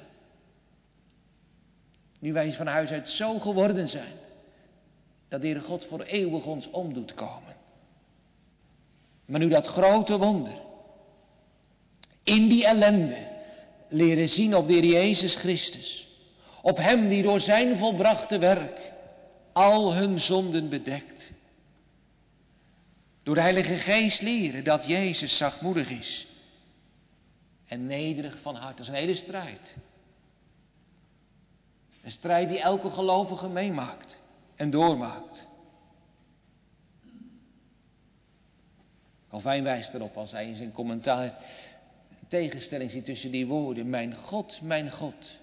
Nu wij van huis uit zo geworden zijn, dat de Heere God voor eeuwig ons om doet komen. Maar nu dat grote wonder, in die ellende, leren zien op de Heer Jezus Christus. Op hem die door zijn volbrachte werk al hun zonden bedekt. Door de Heilige Geest leren dat Jezus zachtmoedig is. En nederig van hart. Dat is een hele strijd. Een strijd die elke gelovige meemaakt en doormaakt. Calvijn wijst erop als hij in zijn commentaar een tegenstelling ziet tussen die woorden. Mijn God, mijn God.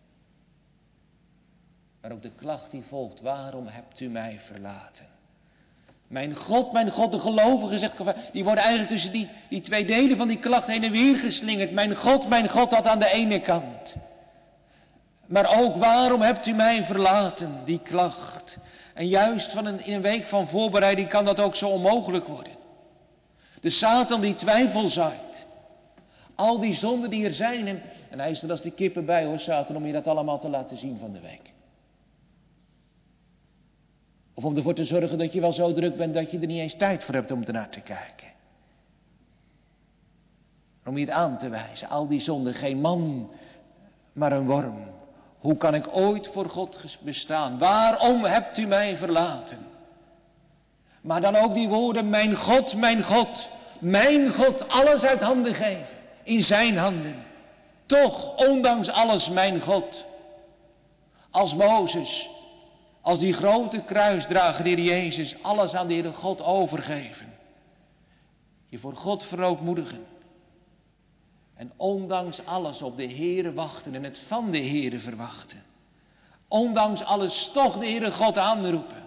Maar ook de klacht die volgt. Waarom hebt u mij verlaten? Mijn God, mijn God, de gelovigen, zegt Calvijn, die worden eigenlijk tussen die, die twee delen van die klacht heen en weer geslingerd. Mijn God, mijn God, dat aan de ene kant. Maar ook waarom hebt u mij verlaten, die klacht. En juist van een, in een week van voorbereiding kan dat ook zo onmogelijk worden. De Satan die twijfel zaait. Al die zonden die er zijn. En, en hij is er als die kippen bij hoor, Satan, om je dat allemaal te laten zien van de week. Of om ervoor te zorgen dat je wel zo druk bent dat je er niet eens tijd voor hebt om ernaar te kijken. Om je het aan te wijzen. Al die zonden, geen man, maar een worm. Hoe kan ik ooit voor God bestaan? Waarom hebt u mij verlaten? Maar dan ook die woorden, mijn God, mijn God. Mijn God, alles uit handen geven. In zijn handen. Toch, ondanks alles, mijn God. Als Mozes, als die grote kruisdrager, de Heer Jezus, alles aan de Heere God overgeven. Je voor God verootmoedigen. En ondanks alles op de Heere wachten en het van de Heere verwachten. Ondanks alles toch de Heere God aanroepen.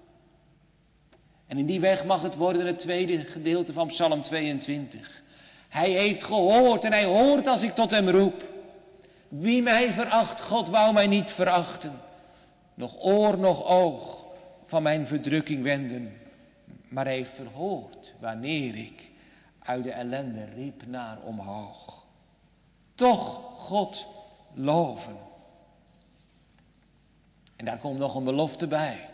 En in die weg mag het worden het tweede gedeelte van Psalm tweeëntwintig. Hij heeft gehoord en hij hoort als ik tot hem roep. Wie mij veracht, God wou mij niet verachten. Nog oor, nog oog van mijn verdrukking wenden. Maar hij heeft verhoord wanneer ik uit de ellende riep naar omhoog. Toch God loven. En daar komt nog een belofte bij.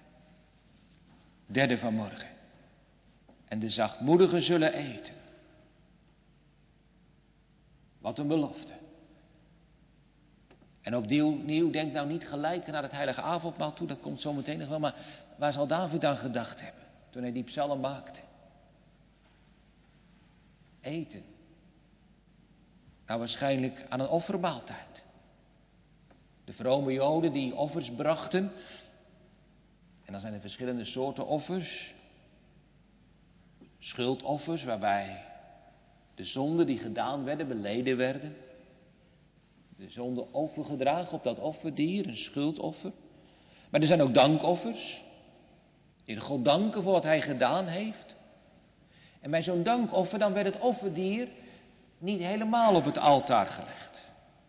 Derde vanmorgen. En de zachtmoedigen zullen eten. Wat een belofte. En opnieuw, denk nou niet gelijk naar het heilige avondmaal toe, dat komt zo meteen nog wel. Maar waar zal David aan gedacht hebben toen hij die psalm maakte? Eten. Nou, waarschijnlijk aan een offermaaltijd. De vrome Joden die offers brachten. En dan zijn er verschillende soorten offers. Schuldoffers, waarbij de zonden die gedaan werden, beleden werden. De zonde overgedragen op dat offerdier, een schuldoffer. Maar er zijn ook dankoffers. Die God danken voor wat hij gedaan heeft. En bij zo'n dankoffer, dan werd het offerdier niet helemaal op het altaar gelegd.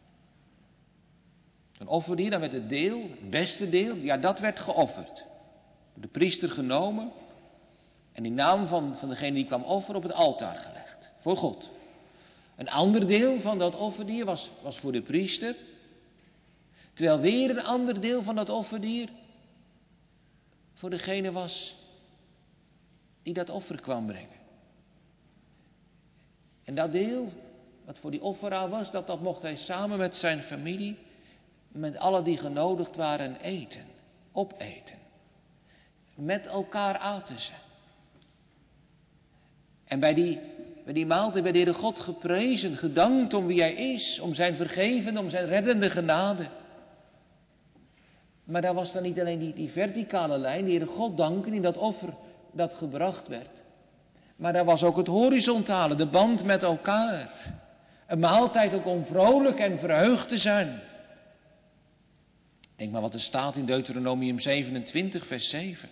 Een offerdier, dan werd het deel, het beste deel, ja, dat werd geofferd. Door de priester genomen en in naam van, van degene die kwam offeren op het altaar gelegd. Voor God. Een ander deel van dat offerdier was, was voor de priester. Terwijl weer een ander deel van dat offerdier voor degene was die dat offer kwam brengen. En dat deel, wat voor die offeraar was, dat, dat mocht hij samen met zijn familie, met alle die genodigd waren, eten, opeten. Met elkaar aten ze. En bij die, bij die maaltijd werd de Heere God geprezen, gedankt om wie hij is, om zijn vergevende, om zijn reddende genade. Maar daar was dan niet alleen die, die verticale lijn, de Heere God danken in dat offer dat gebracht werd. Maar daar was ook het horizontale, de band met elkaar. Een maaltijd ook om vrolijk en verheugd te zijn. Denk maar wat er staat in Deuteronomium zevenentwintig, vers zeven.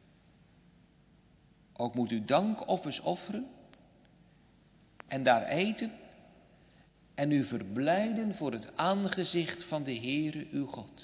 Ook moet u dankoffers offeren en daar eten en u verblijden voor het aangezicht van de Heere uw God.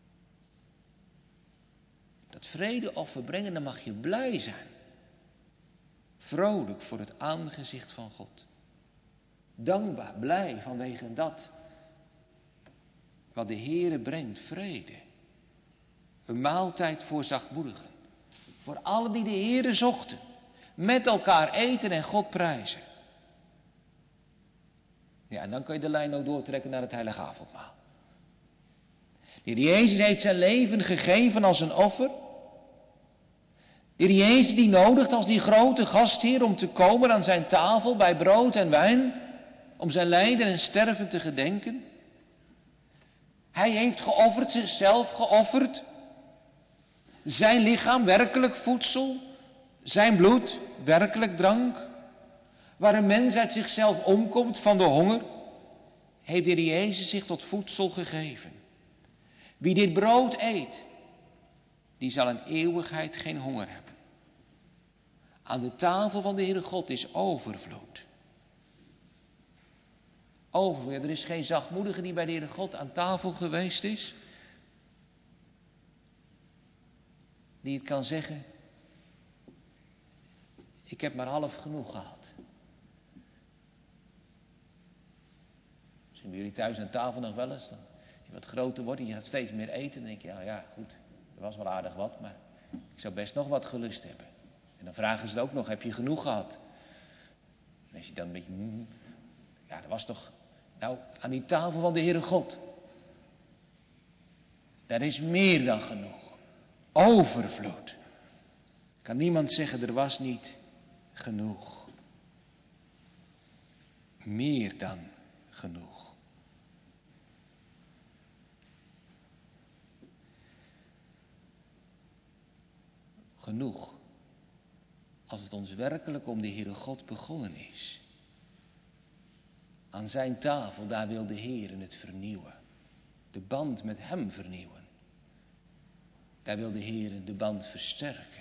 Dat vredeoffer brengen, dan mag je blij zijn. Vrolijk voor het aangezicht van God. Dankbaar, blij vanwege dat wat de Heere brengt, vrede. Een maaltijd voor zachtmoedigen. Voor allen die de Heere zochten. Met elkaar eten en God prijzen. Ja, en dan kun je de lijn ook doortrekken naar het heilige avondmaal. De Heer Jezus heeft zijn leven gegeven als een offer. De Heer Jezus die nodigt als die grote gastheer om te komen aan zijn tafel bij brood en wijn. Om zijn lijden en sterven te gedenken. Hij heeft geofferd, zichzelf geofferd. Zijn lichaam werkelijk voedsel. Zijn bloed werkelijk drank. Waar een mens uit zichzelf omkomt van de honger. Heeft de Heer Jezus zich tot voedsel gegeven. Wie dit brood eet. Die zal in eeuwigheid geen honger hebben. Aan de tafel van de Heere God is overvloed. Overvloed. Er is geen zachtmoedige die bij de Heere God aan tafel geweest is. Die het kan zeggen. Ik heb maar half genoeg gehad. Misschien bij jullie thuis aan tafel nog wel eens. Dan je wat groter wordt en je gaat steeds meer eten. Dan denk je, ja, ja goed, er was wel aardig wat, maar ik zou best nog wat gelust hebben. En dan vragen ze het ook nog, heb je genoeg gehad? En als je dan een beetje, mm, ja, dat was toch, nou, aan die tafel van de Heere God. Daar is meer dan genoeg. Overvloed. Kan niemand zeggen, er was niet genoeg. Meer dan genoeg. Genoeg. Als het ons werkelijk om de Heere God begonnen is. Aan zijn tafel, daar wil de Heer het vernieuwen. De band met hem vernieuwen. Daar wil de Heer de band versterken.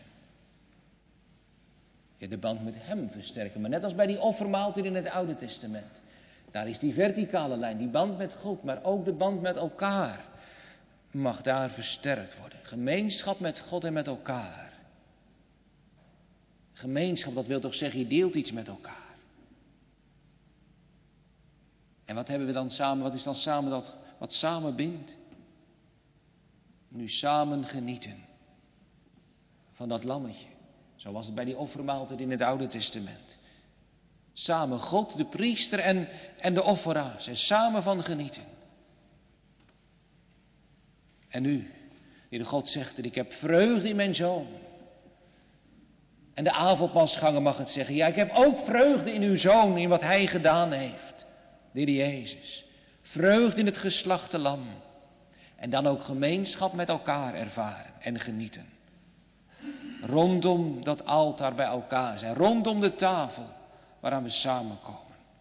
Ja, de band met hem versterken. Maar net als bij die offermaaltijd in het Oude Testament. Daar is die verticale lijn, die band met God, maar ook de band met elkaar. Mag daar versterkt worden. Gemeenschap met God en met elkaar. Gemeenschap, dat wil toch zeggen, je deelt iets met elkaar. En wat hebben we dan samen, wat is dan samen dat wat samen bindt? Nu samen genieten van dat lammetje. Zo was het bij die offermaaltijd in het Oude Testament. Samen God, de priester en, en de offeraars. En samen van genieten. En nu, Heere God zegt, ik heb vreugde in mijn Zoon. En de avondmaalsganger mag het zeggen. Ja, ik heb ook vreugde in uw Zoon, in wat hij gedaan heeft. De Heer Jezus. Vreugde in het geslachte lam. En dan ook gemeenschap met elkaar ervaren en genieten. Rondom dat altaar bij elkaar zijn. Rondom de tafel waaraan we samenkomen.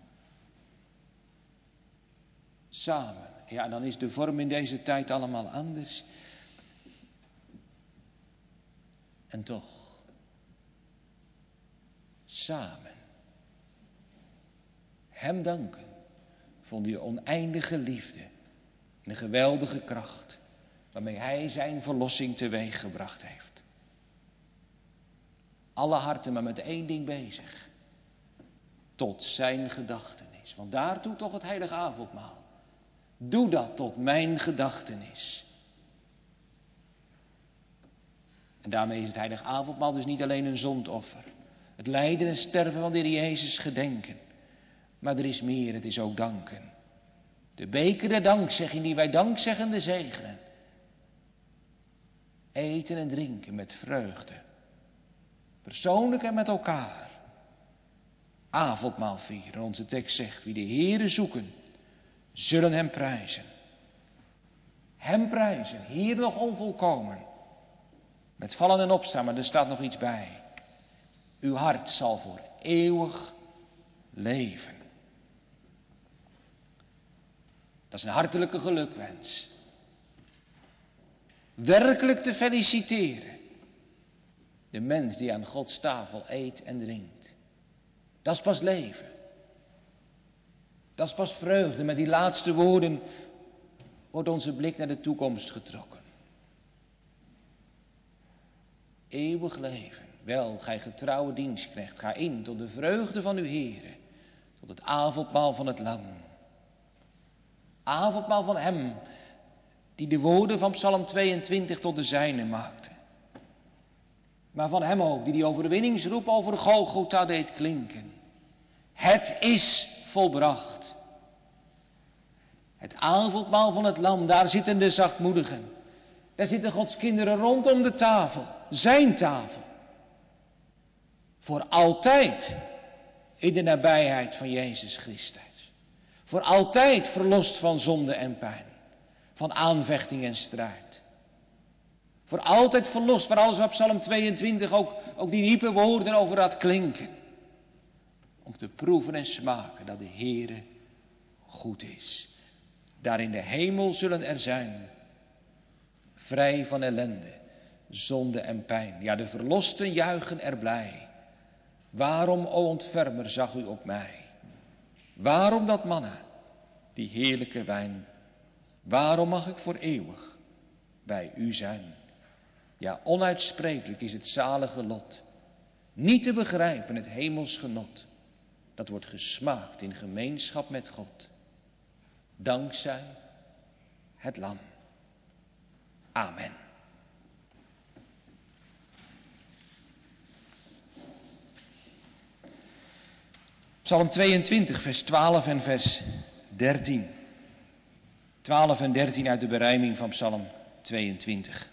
Samen. Ja, dan is de vorm in deze tijd allemaal anders. En toch. Samen. Hem danken voor die oneindige liefde. En de geweldige kracht waarmee hij zijn verlossing teweeggebracht heeft. Alle harten maar met één ding bezig. Tot zijn gedachtenis. Want daartoe toch het heilige avondmaal. Doe dat tot mijn gedachtenis. En daarmee is het heilige avondmaal dus niet alleen een zondoffer. Het lijden en sterven van de Heer Jezus gedenken. Maar er is meer, het is ook danken. De beker der dankzegging die wij dankzeggende zegenen. Eten en drinken met vreugde. Persoonlijk en met elkaar. Avondmaal vieren. Onze tekst zegt, wie de Heere zoeken, zullen hem prijzen. Hem prijzen, hier nog onvolkomen. Met vallen en opstaan, maar er staat nog iets bij. Uw hart zal voor eeuwig leven. Dat is een hartelijke gelukwens. Werkelijk te feliciteren. De mens die aan Gods tafel eet en drinkt. Dat is pas leven. Dat is pas vreugde. Met die laatste woorden wordt onze blik naar de toekomst getrokken. Eeuwig leven. Wel, gij getrouwe dienstknecht, ga in tot de vreugde van uw Heere. Tot het avondmaal van het lam. Avondmaal van hem die de woorden van Psalm tweeëntwintig tot de zijne maakte. Maar van hem ook die die overwinningsroep over Golgotha deed klinken. Het is volbracht. Het avondmaal van het lam, daar zitten de zachtmoedigen. Daar zitten Gods kinderen rondom de tafel, zijn tafel. Voor altijd in de nabijheid van Jezus Christus. Voor altijd verlost van zonde en pijn. Van aanvechting en strijd. Voor altijd verlost van alles wat Psalm tweeëntwintig ook, ook die diepe woorden over had klinken. Om te proeven en smaken dat de Heere goed is. Daar in de hemel zullen er zijn. Vrij van ellende, zonde en pijn. Ja, de verlosten juichen er blij. Waarom, o ontfermer, zag u op mij? Waarom dat manna, die heerlijke wijn? Waarom mag ik voor eeuwig bij u zijn? Ja, onuitsprekelijk is het zalige lot. Niet te begrijpen het hemels genot. Dat wordt gesmaakt in gemeenschap met God. Dankzij het lam. Amen. Psalm tweeëntwintig, vers twaalf en vers dertien. twaalf en dertien uit de berijming van Psalm tweeëntwintig.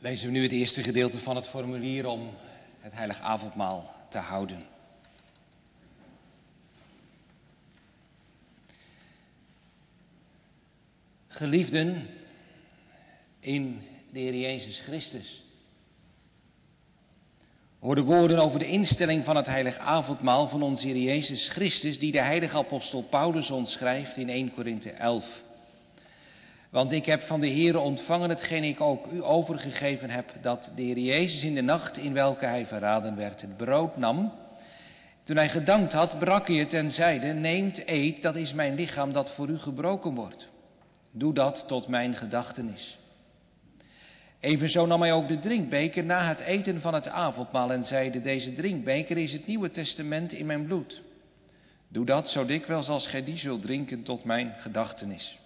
Lezen we nu het eerste gedeelte van het formulier om het heilig avondmaal te houden. Geliefden in de Heer Jezus Christus. Hoor de woorden over de instelling van het heilig avondmaal van onze Heer Jezus Christus, die de heilige apostel Paulus ons schrijft in eerste Korinthe elf. Want ik heb van de Heere ontvangen hetgeen ik ook u overgegeven heb, dat de Heer Jezus in de nacht in welke hij verraden werd het brood nam. Toen hij gedankt had, brak hij het en zeide, neemt, eet, dat is mijn lichaam dat voor u gebroken wordt. Doe dat tot mijn gedachtenis. Evenzo nam hij ook de drinkbeker na het eten van het avondmaal en zeide, deze drinkbeker is het Nieuwe Testament in mijn bloed. Doe dat zo dikwijls als gij die zult drinken tot mijn gedachtenis.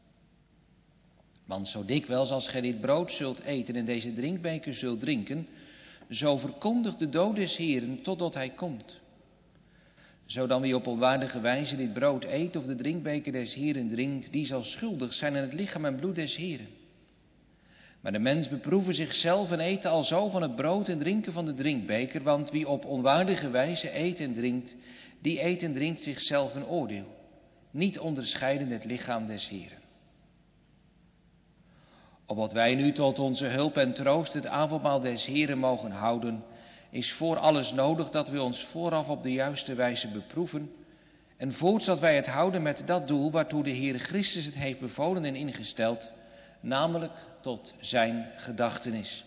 Want zo dikwijls als gij dit brood zult eten en deze drinkbeker zult drinken, zo verkondigt de dood des Heeren totdat hij komt. Zo dan wie op onwaardige wijze dit brood eet of de drinkbeker des Heeren drinkt, die zal schuldig zijn aan het lichaam en bloed des Heeren. Maar de mens beproeve zichzelf en eten alzo van het brood en drinken van de drinkbeker, want wie op onwaardige wijze eet en drinkt, die eet en drinkt zichzelf een oordeel, niet onderscheidend het lichaam des Heeren. Opdat wij nu tot onze hulp en troost het avondmaal des Heeren mogen houden, is voor alles nodig dat we ons vooraf op de juiste wijze beproeven en voorts dat wij het houden met dat doel waartoe de Heer Christus het heeft bevolen en ingesteld, namelijk tot zijn gedachtenis.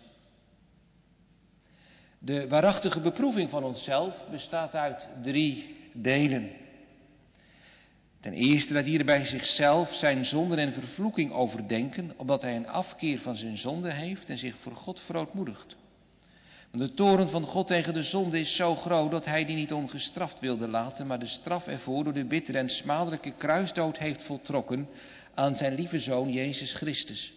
De waarachtige beproeving van onszelf bestaat uit drie delen. Ten eerste dat ieder bij zichzelf zijn zonde en vervloeking overdenken, opdat hij een afkeer van zijn zonde heeft en zich voor God verootmoedigt. Want de toorn van God tegen de zonde is zo groot dat hij die niet ongestraft wilde laten, maar de straf ervoor door de bittere en smadelijke kruisdood heeft voltrokken aan zijn lieve Zoon Jezus Christus.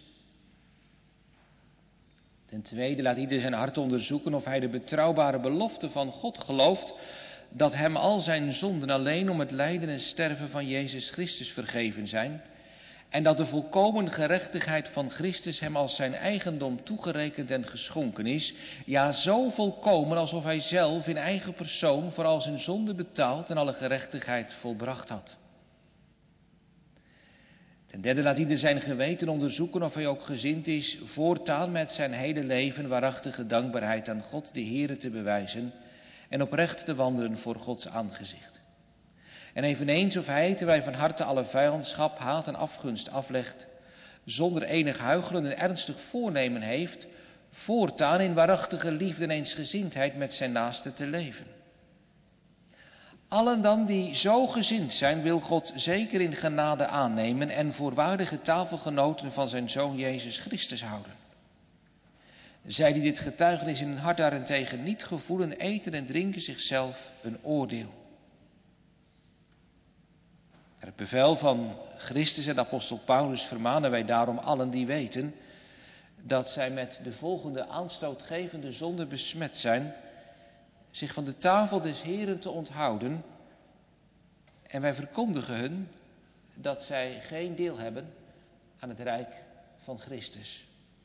Ten tweede laat ieder zijn hart onderzoeken of hij de betrouwbare belofte van God gelooft, dat hem al zijn zonden alleen om het lijden en sterven van Jezus Christus vergeven zijn, en dat de volkomen gerechtigheid van Christus hem als zijn eigendom toegerekend en geschonken is, ja zo volkomen alsof hij zelf in eigen persoon voor al zijn zonden betaald en alle gerechtigheid volbracht had. Ten derde laat ieder zijn geweten onderzoeken of hij ook gezind is voortaan met zijn hele leven waarachtige dankbaarheid aan God de Heere te bewijzen en oprecht te wandelen voor Gods aangezicht. En eveneens of hij, terwijl hij van harte alle vijandschap, haat en afgunst aflegt, zonder enig huichelen en ernstig voornemen heeft, voortaan in waarachtige liefde en eensgezindheid met zijn naaste te leven. Allen dan die zo gezind zijn, wil God zeker in genade aannemen en voor waardige tafelgenoten van zijn Zoon Jezus Christus houden. Zij die dit getuigenis in hun hart daarentegen niet gevoelen, eten en drinken zichzelf een oordeel. Het bevel van Christus en apostel Paulus vermanen wij daarom allen die weten dat zij met de volgende aanstootgevende zonde besmet zijn, zich van de tafel des Heeren te onthouden, en wij verkondigen hun dat zij geen deel hebben aan het rijk van Christus.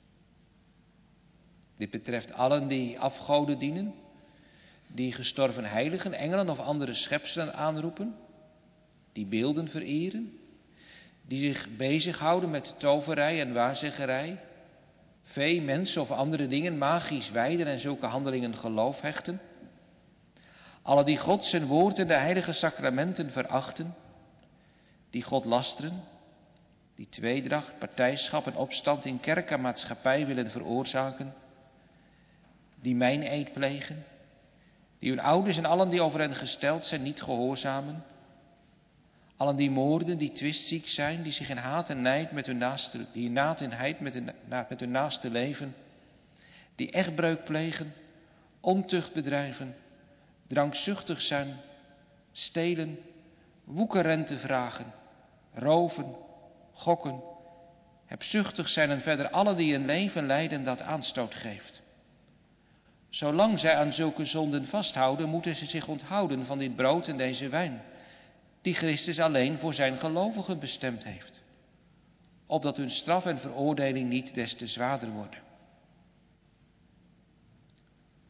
Dit betreft allen die afgoden dienen, die gestorven heiligen, engelen of andere schepselen aanroepen, die beelden vereren, die zich bezighouden met toverij en waarzeggerij, vee, mensen of andere dingen, magisch wijden en zulke handelingen geloof hechten. Alle die God zijn woord en de heilige sacramenten verachten, die God lasteren, die tweedracht, partijschap en opstand in kerk en maatschappij willen veroorzaken, die meineed plegen, die hun ouders en allen die over hen gesteld zijn niet gehoorzamen, allen die moorden, die twistziek zijn, die zich in haat en nijd met hun naaste, die in naad en heid met hun, met hun naaste leven, die echtbreuk plegen, ontucht bedrijven, drankzuchtig zijn, stelen, woekerrente vragen, roven, gokken, hebzuchtig zijn en verder alle die een leven leiden dat aanstoot geeft. Zolang zij aan zulke zonden vasthouden, moeten ze zich onthouden van dit brood en deze wijn, die Christus alleen voor zijn gelovigen bestemd heeft, opdat hun straf en veroordeling niet des te zwaarder worden.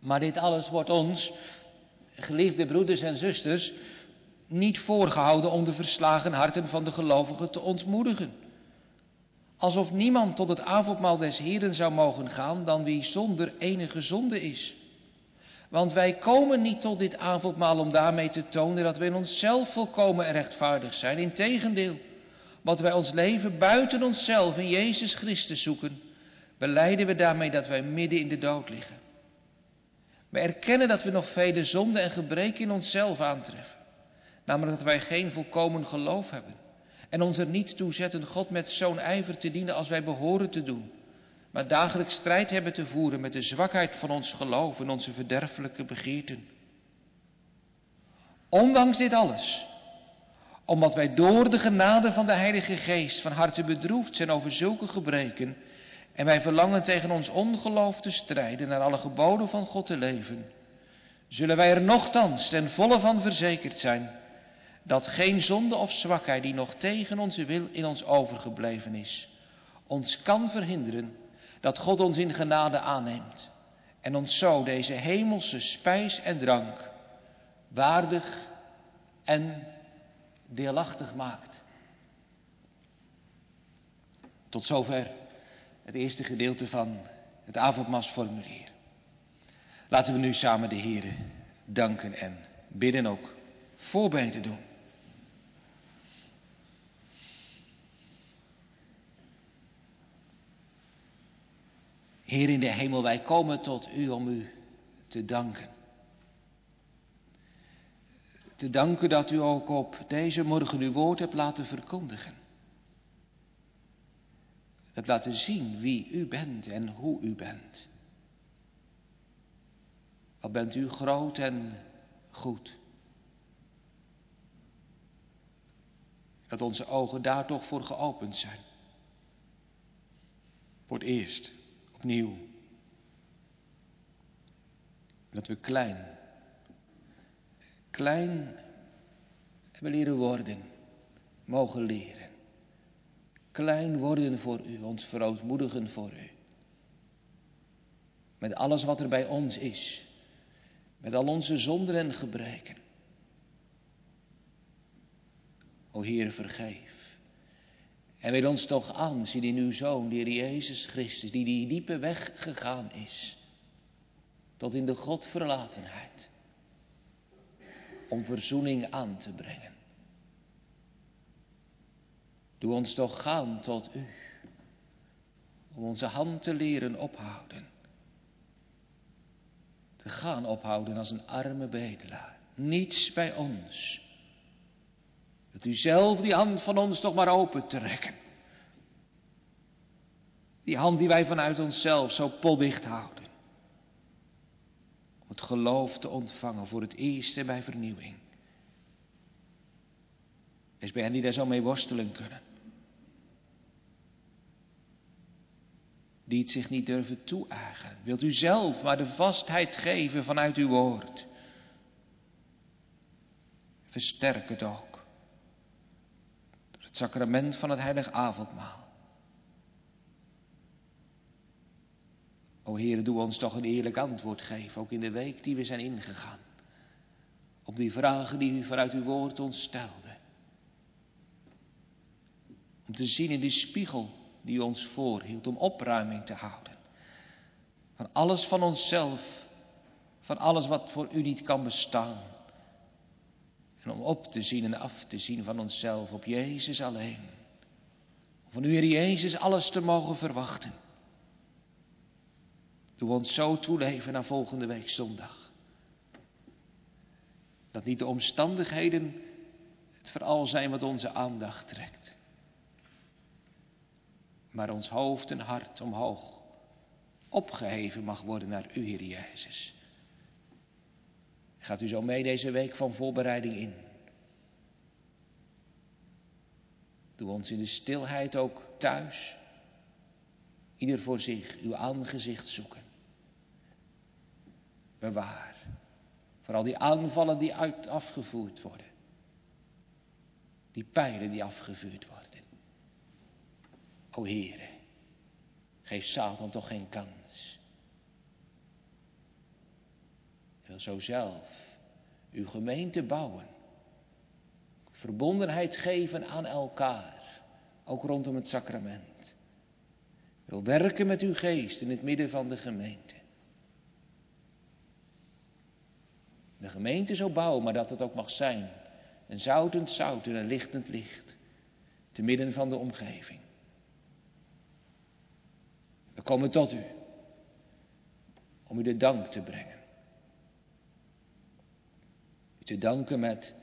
Maar dit alles wordt ons, geliefde broeders en zusters, niet voorgehouden om de verslagen harten van de gelovigen te ontmoedigen. Alsof niemand tot het avondmaal des Heren zou mogen gaan dan wie zonder enige zonde is. Want wij komen niet tot dit avondmaal om daarmee te tonen dat wij in onszelf volkomen en rechtvaardig zijn. Integendeel, wat wij ons leven buiten onszelf in Jezus Christus zoeken, belijden we daarmee dat wij midden in de dood liggen. We erkennen dat we nog vele zonden en gebreken in onszelf aantreffen. Namelijk dat wij geen volkomen geloof hebben. En ons er niet toe zetten God met zo'n ijver te dienen als wij behoren te doen. Maar dagelijks strijd hebben te voeren met de zwakheid van ons geloof en onze verderfelijke begeerten. Ondanks dit alles, omdat wij door de genade van de Heilige Geest van harte bedroefd zijn over zulke gebreken, en wij verlangen tegen ons ongeloof te strijden naar alle geboden van God te leven, zullen wij er nochtans ten volle van verzekerd zijn dat geen zonde of zwakheid die nog tegen onze wil in ons overgebleven is, ons kan verhinderen dat God ons in genade aanneemt en ons zo deze hemelse spijs en drank waardig en deelachtig maakt. Tot zover het eerste gedeelte van het avondmaalsformulier. Laten we nu samen de Heere danken en bidden ook voorbeden doen. Heer in de hemel, wij komen tot u om u te danken. Te danken dat u ook op deze morgen uw woord hebt laten verkondigen. Hebt laten zien wie u bent en hoe u bent. Wat bent u groot en goed. Dat onze ogen daar toch voor geopend zijn. Voor het eerst, opnieuw. Dat we klein, klein hebben leren worden, mogen leren. Klein worden voor u, ons verootmoedigen voor u. Met alles wat er bij ons is. Met al onze zonden en gebreken. O Heer, vergeef. En wil ons toch aanzien in uw Zoon, de Heer Jezus Christus, die die diepe weg gegaan is. Tot in de Godverlatenheid. Om verzoening aan te brengen. Doe ons toch gaan tot u. Om onze hand te leren ophouden. Te gaan ophouden als een arme bedelaar. Niets bij ons. Dat u zelf die hand van ons toch maar open trekken. Die hand die wij vanuit onszelf zo potdicht houden. Om het geloof te ontvangen voor het eerst bij vernieuwing. Wees bij hen die daar zo mee worstelen kunnen. Die het zich niet durven toe-eigenen. Wilt u zelf maar de vastheid geven vanuit uw woord. Versterk het ook. Door het sacrament van het heilig avondmaal. O Heer, doe ons toch een eerlijk antwoord geven. Ook in de week die we zijn ingegaan. Op die vragen die u vanuit uw woord ons stelde. Om te zien in die spiegel die u ons voorhield om opruiming te houden. Van alles van onszelf, van alles wat voor u niet kan bestaan. En om op te zien en af te zien van onszelf op Jezus alleen. Om van u, Heer Jezus, alles te mogen verwachten. Doe ons zo toeleven naar volgende week zondag. Dat niet de omstandigheden het vooral zijn wat onze aandacht trekt. Maar ons hoofd en hart omhoog opgeheven mag worden naar u, Heer Jezus. Gaat u zo mee deze week van voorbereiding in. Doe ons in de stilheid ook thuis. Ieder voor zich uw aangezicht zoeken. Bewaar. Vooral die aanvallen die uit afgevoerd worden. Die pijlen die afgevuurd worden. O Heere, geef Satan toch geen kans. wil zo zelf uw gemeente bouwen. Verbondenheid geven aan elkaar, ook rondom het sacrament. Wil werken met uw geest in het midden van de gemeente. De gemeente zo bouwen, maar dat het ook mag zijn. Een zoutend zout en een lichtend licht. Te midden van de omgeving. We komen tot u. Om u de dank te brengen. U te danken met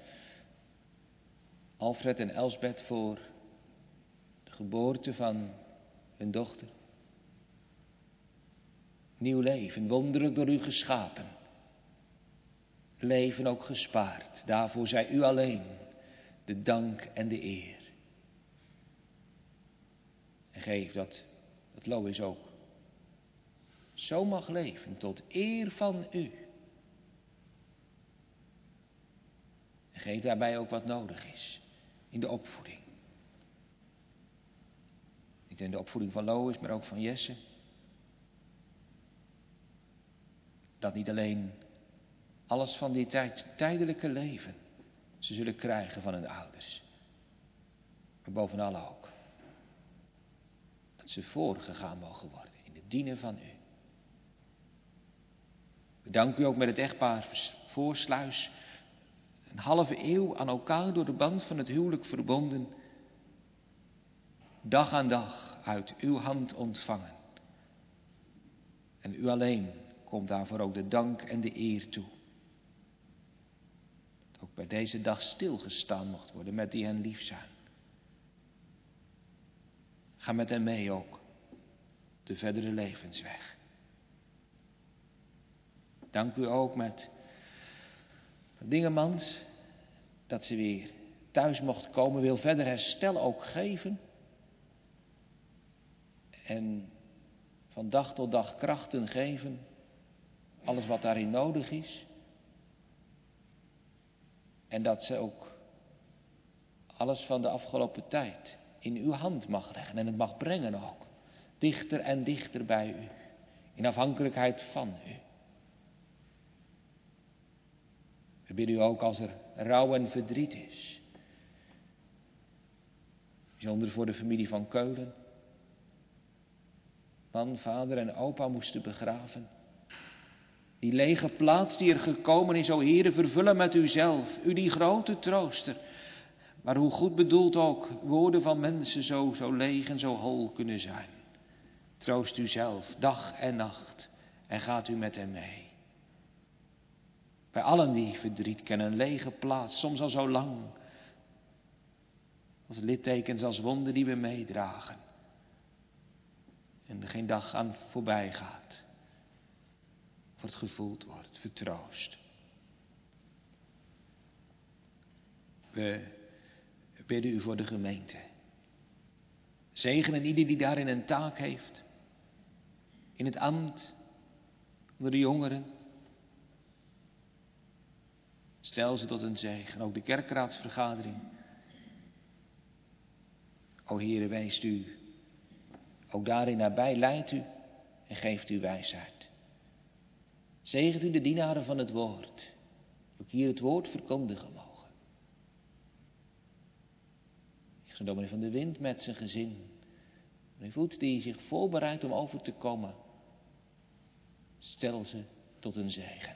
Alfred en Elsbeth voor de geboorte van hun dochter. Nieuw leven, wonderlijk door u geschapen. Leven ook gespaard. Daarvoor zij u alleen de dank en de eer. En geef dat, dat Lois ook zo mag leven tot eer van u. En geef daarbij ook wat nodig is in de opvoeding. Niet in de opvoeding van Lois, maar ook van Jesse. Dat niet alleen alles van dit tijd, tijdelijke leven ze zullen krijgen van hun ouders. Maar bovenal ook dat ze voorgegaan mogen worden in het dienen van u. We danken u ook met het echtpaar Voorsluis. Een halve eeuw aan elkaar door de band van het huwelijk verbonden. Dag aan dag uit uw hand ontvangen. En u alleen komt daarvoor ook de dank en de eer toe. Dat ook bij deze dag stilgestaan mocht worden met die hen lief zijn. Ga met hen mee ook de verdere levensweg. Dank u ook met Dingemans dat ze weer thuis mocht komen. Wil verder herstel ook geven. En van dag tot dag krachten geven. Alles wat daarin nodig is. En dat ze ook alles van de afgelopen tijd in uw hand mag leggen. En het mag brengen ook. Dichter en dichter bij u. In afhankelijkheid van u. We bidden u ook als er rouw en verdriet is. Bijzonder voor de familie van Keulen. Man, vader en opa moesten begraven. Die lege plaats die er gekomen is, o Heere, vervullen met uzelf. U die grote trooster. Maar hoe goed bedoeld ook woorden van mensen zo, zo leeg en zo hol kunnen zijn. Troost u zelf, dag en nacht. En gaat u met hem mee. Bij allen die verdriet kennen, een lege plaats, soms al zo lang. Als littekens, als wonden die we meedragen. En er geen dag aan voorbij gaat. Of het gevoeld wordt, vertroost. We bidden u voor de gemeente. Zegenen ieder die daarin een taak heeft. In het ambt, onder de jongeren. Stel ze tot een zegen, ook de kerkraadsvergadering. O Heere, weest u ook daarin nabij, leidt u en geeft u wijsheid. Zegent u de dienaren van het woord, ook hier het woord verkondigen mogen. Ik zie dominee van de Wind met zijn gezin. Meneer Voet die zich voorbereidt om over te komen. Stel ze tot een zegen.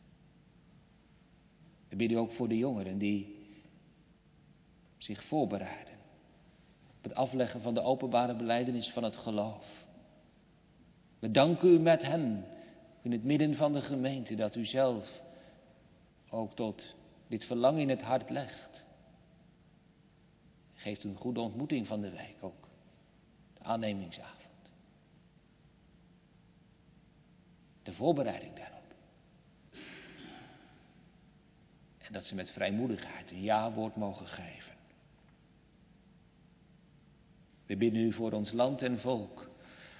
We bidden ook voor de jongeren die zich voorbereiden. Op het afleggen van de openbare belijdenis van het geloof. We danken u met hen in het midden van de gemeente dat u zelf ook tot dit verlangen in het hart legt. Geeft een goede ontmoeting van de week ook. De aannemingsavond. De voorbereiding daarop. En dat ze met vrijmoedigheid een ja-woord mogen geven. We bidden u voor ons land en volk.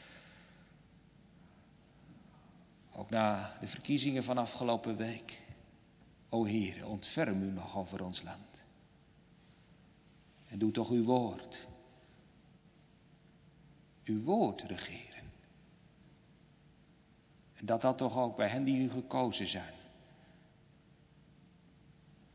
Ook na de verkiezingen van afgelopen week. O Heer, ontferm u nog over ons land. En doe toch uw woord. Uw woord regeren. En dat dat toch ook bij hen die u gekozen zijn.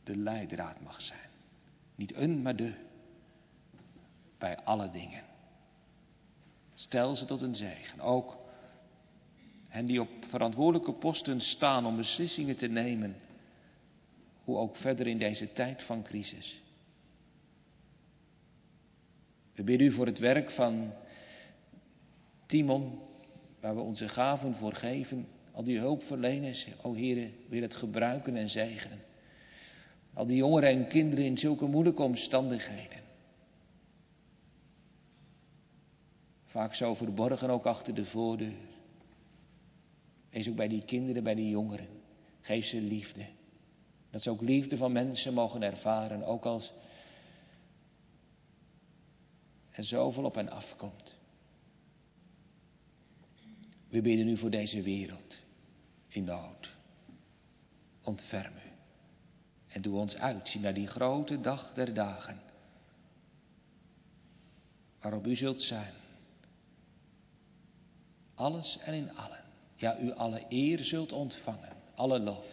de leidraad mag zijn. Niet een, maar de. Bij alle dingen. Stel ze tot een zegen. Ook hen die op verantwoordelijke posten staan om beslissingen te nemen. Hoe ook verder in deze tijd van crisis. We bidden u voor het werk van Timon, waar we onze gaven voor geven. Al die hulpverleners, o Heere, wil het gebruiken en zegenen. Al die jongeren en kinderen in zulke moeilijke omstandigheden. Vaak zo verborgen ook achter de voordeur. Wees ook bij die kinderen, bij die jongeren. Geef ze liefde. Dat ze ook liefde van mensen mogen ervaren, ook als er zoveel op hen afkomt. We bidden u voor deze wereld in nood. Ontferm u. En doe ons uitzien naar die grote dag der dagen. Waarop u zult zijn. Alles en in allen. Ja, u alle eer zult ontvangen. Alle lof.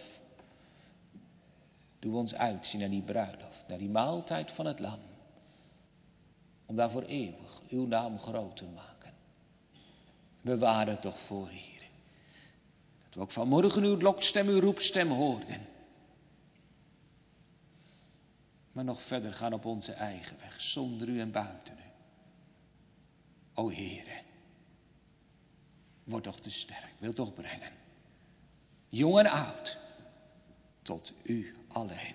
Doe ons uitzien naar die bruiloft. Naar die maaltijd van het lam. Om daar voor eeuwig uw naam groot te maken. Bewaar het toch voor, Heer. Dat we ook vanmorgen uw lokstem, uw roepstem hoorden. Maar nog verder gaan op onze eigen weg, zonder u en buiten u. O Heere, word toch te sterk, wil toch brengen. Jong en oud, tot u alleen.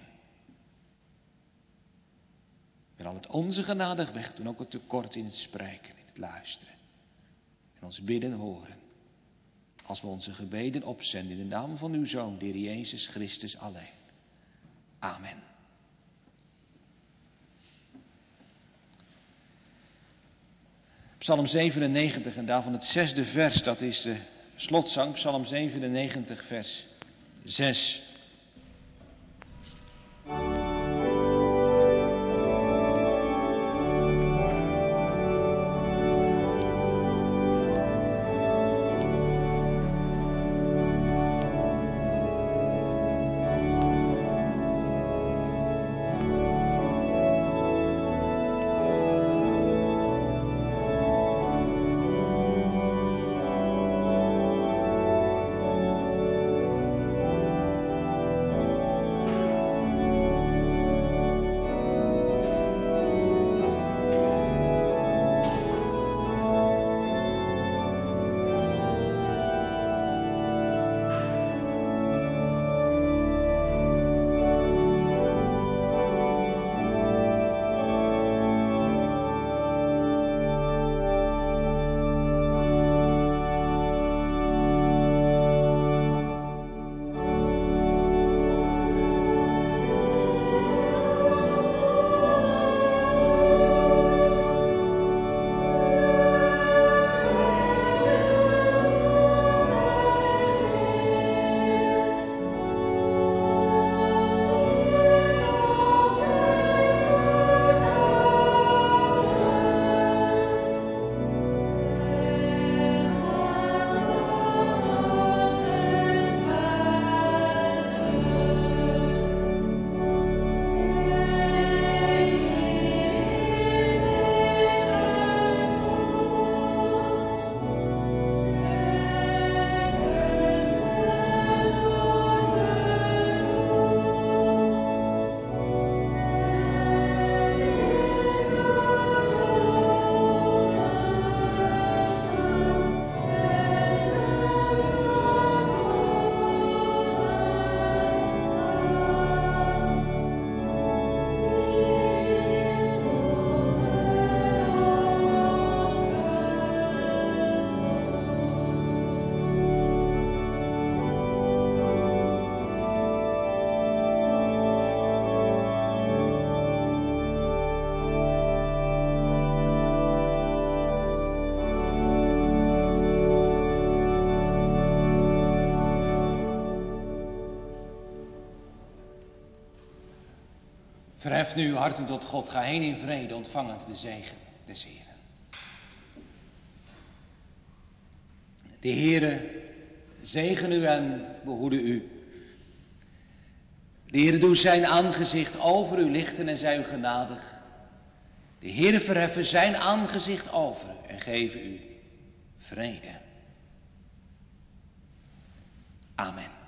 Wil al het onze genadig wegdoen, ook het tekort in het spreken, in het luisteren. En ons bidden horen. Als we onze gebeden opzenden in de naam van uw Zoon, de Heer Jezus Christus alleen. Amen. Psalm zevenennegentig en daarvan het zesde vers, dat is de slotzang. Psalm zevenennegentig vers zes. Verhef nu uw harten tot God. Ga heen in vrede, ontvangend de zegen des Heeren. De Heere zegen u en behoede u. De Heere doet zijn aangezicht over u lichten en zij u genadig. De Heere verheffen zijn aangezicht over u en geven u vrede. Amen.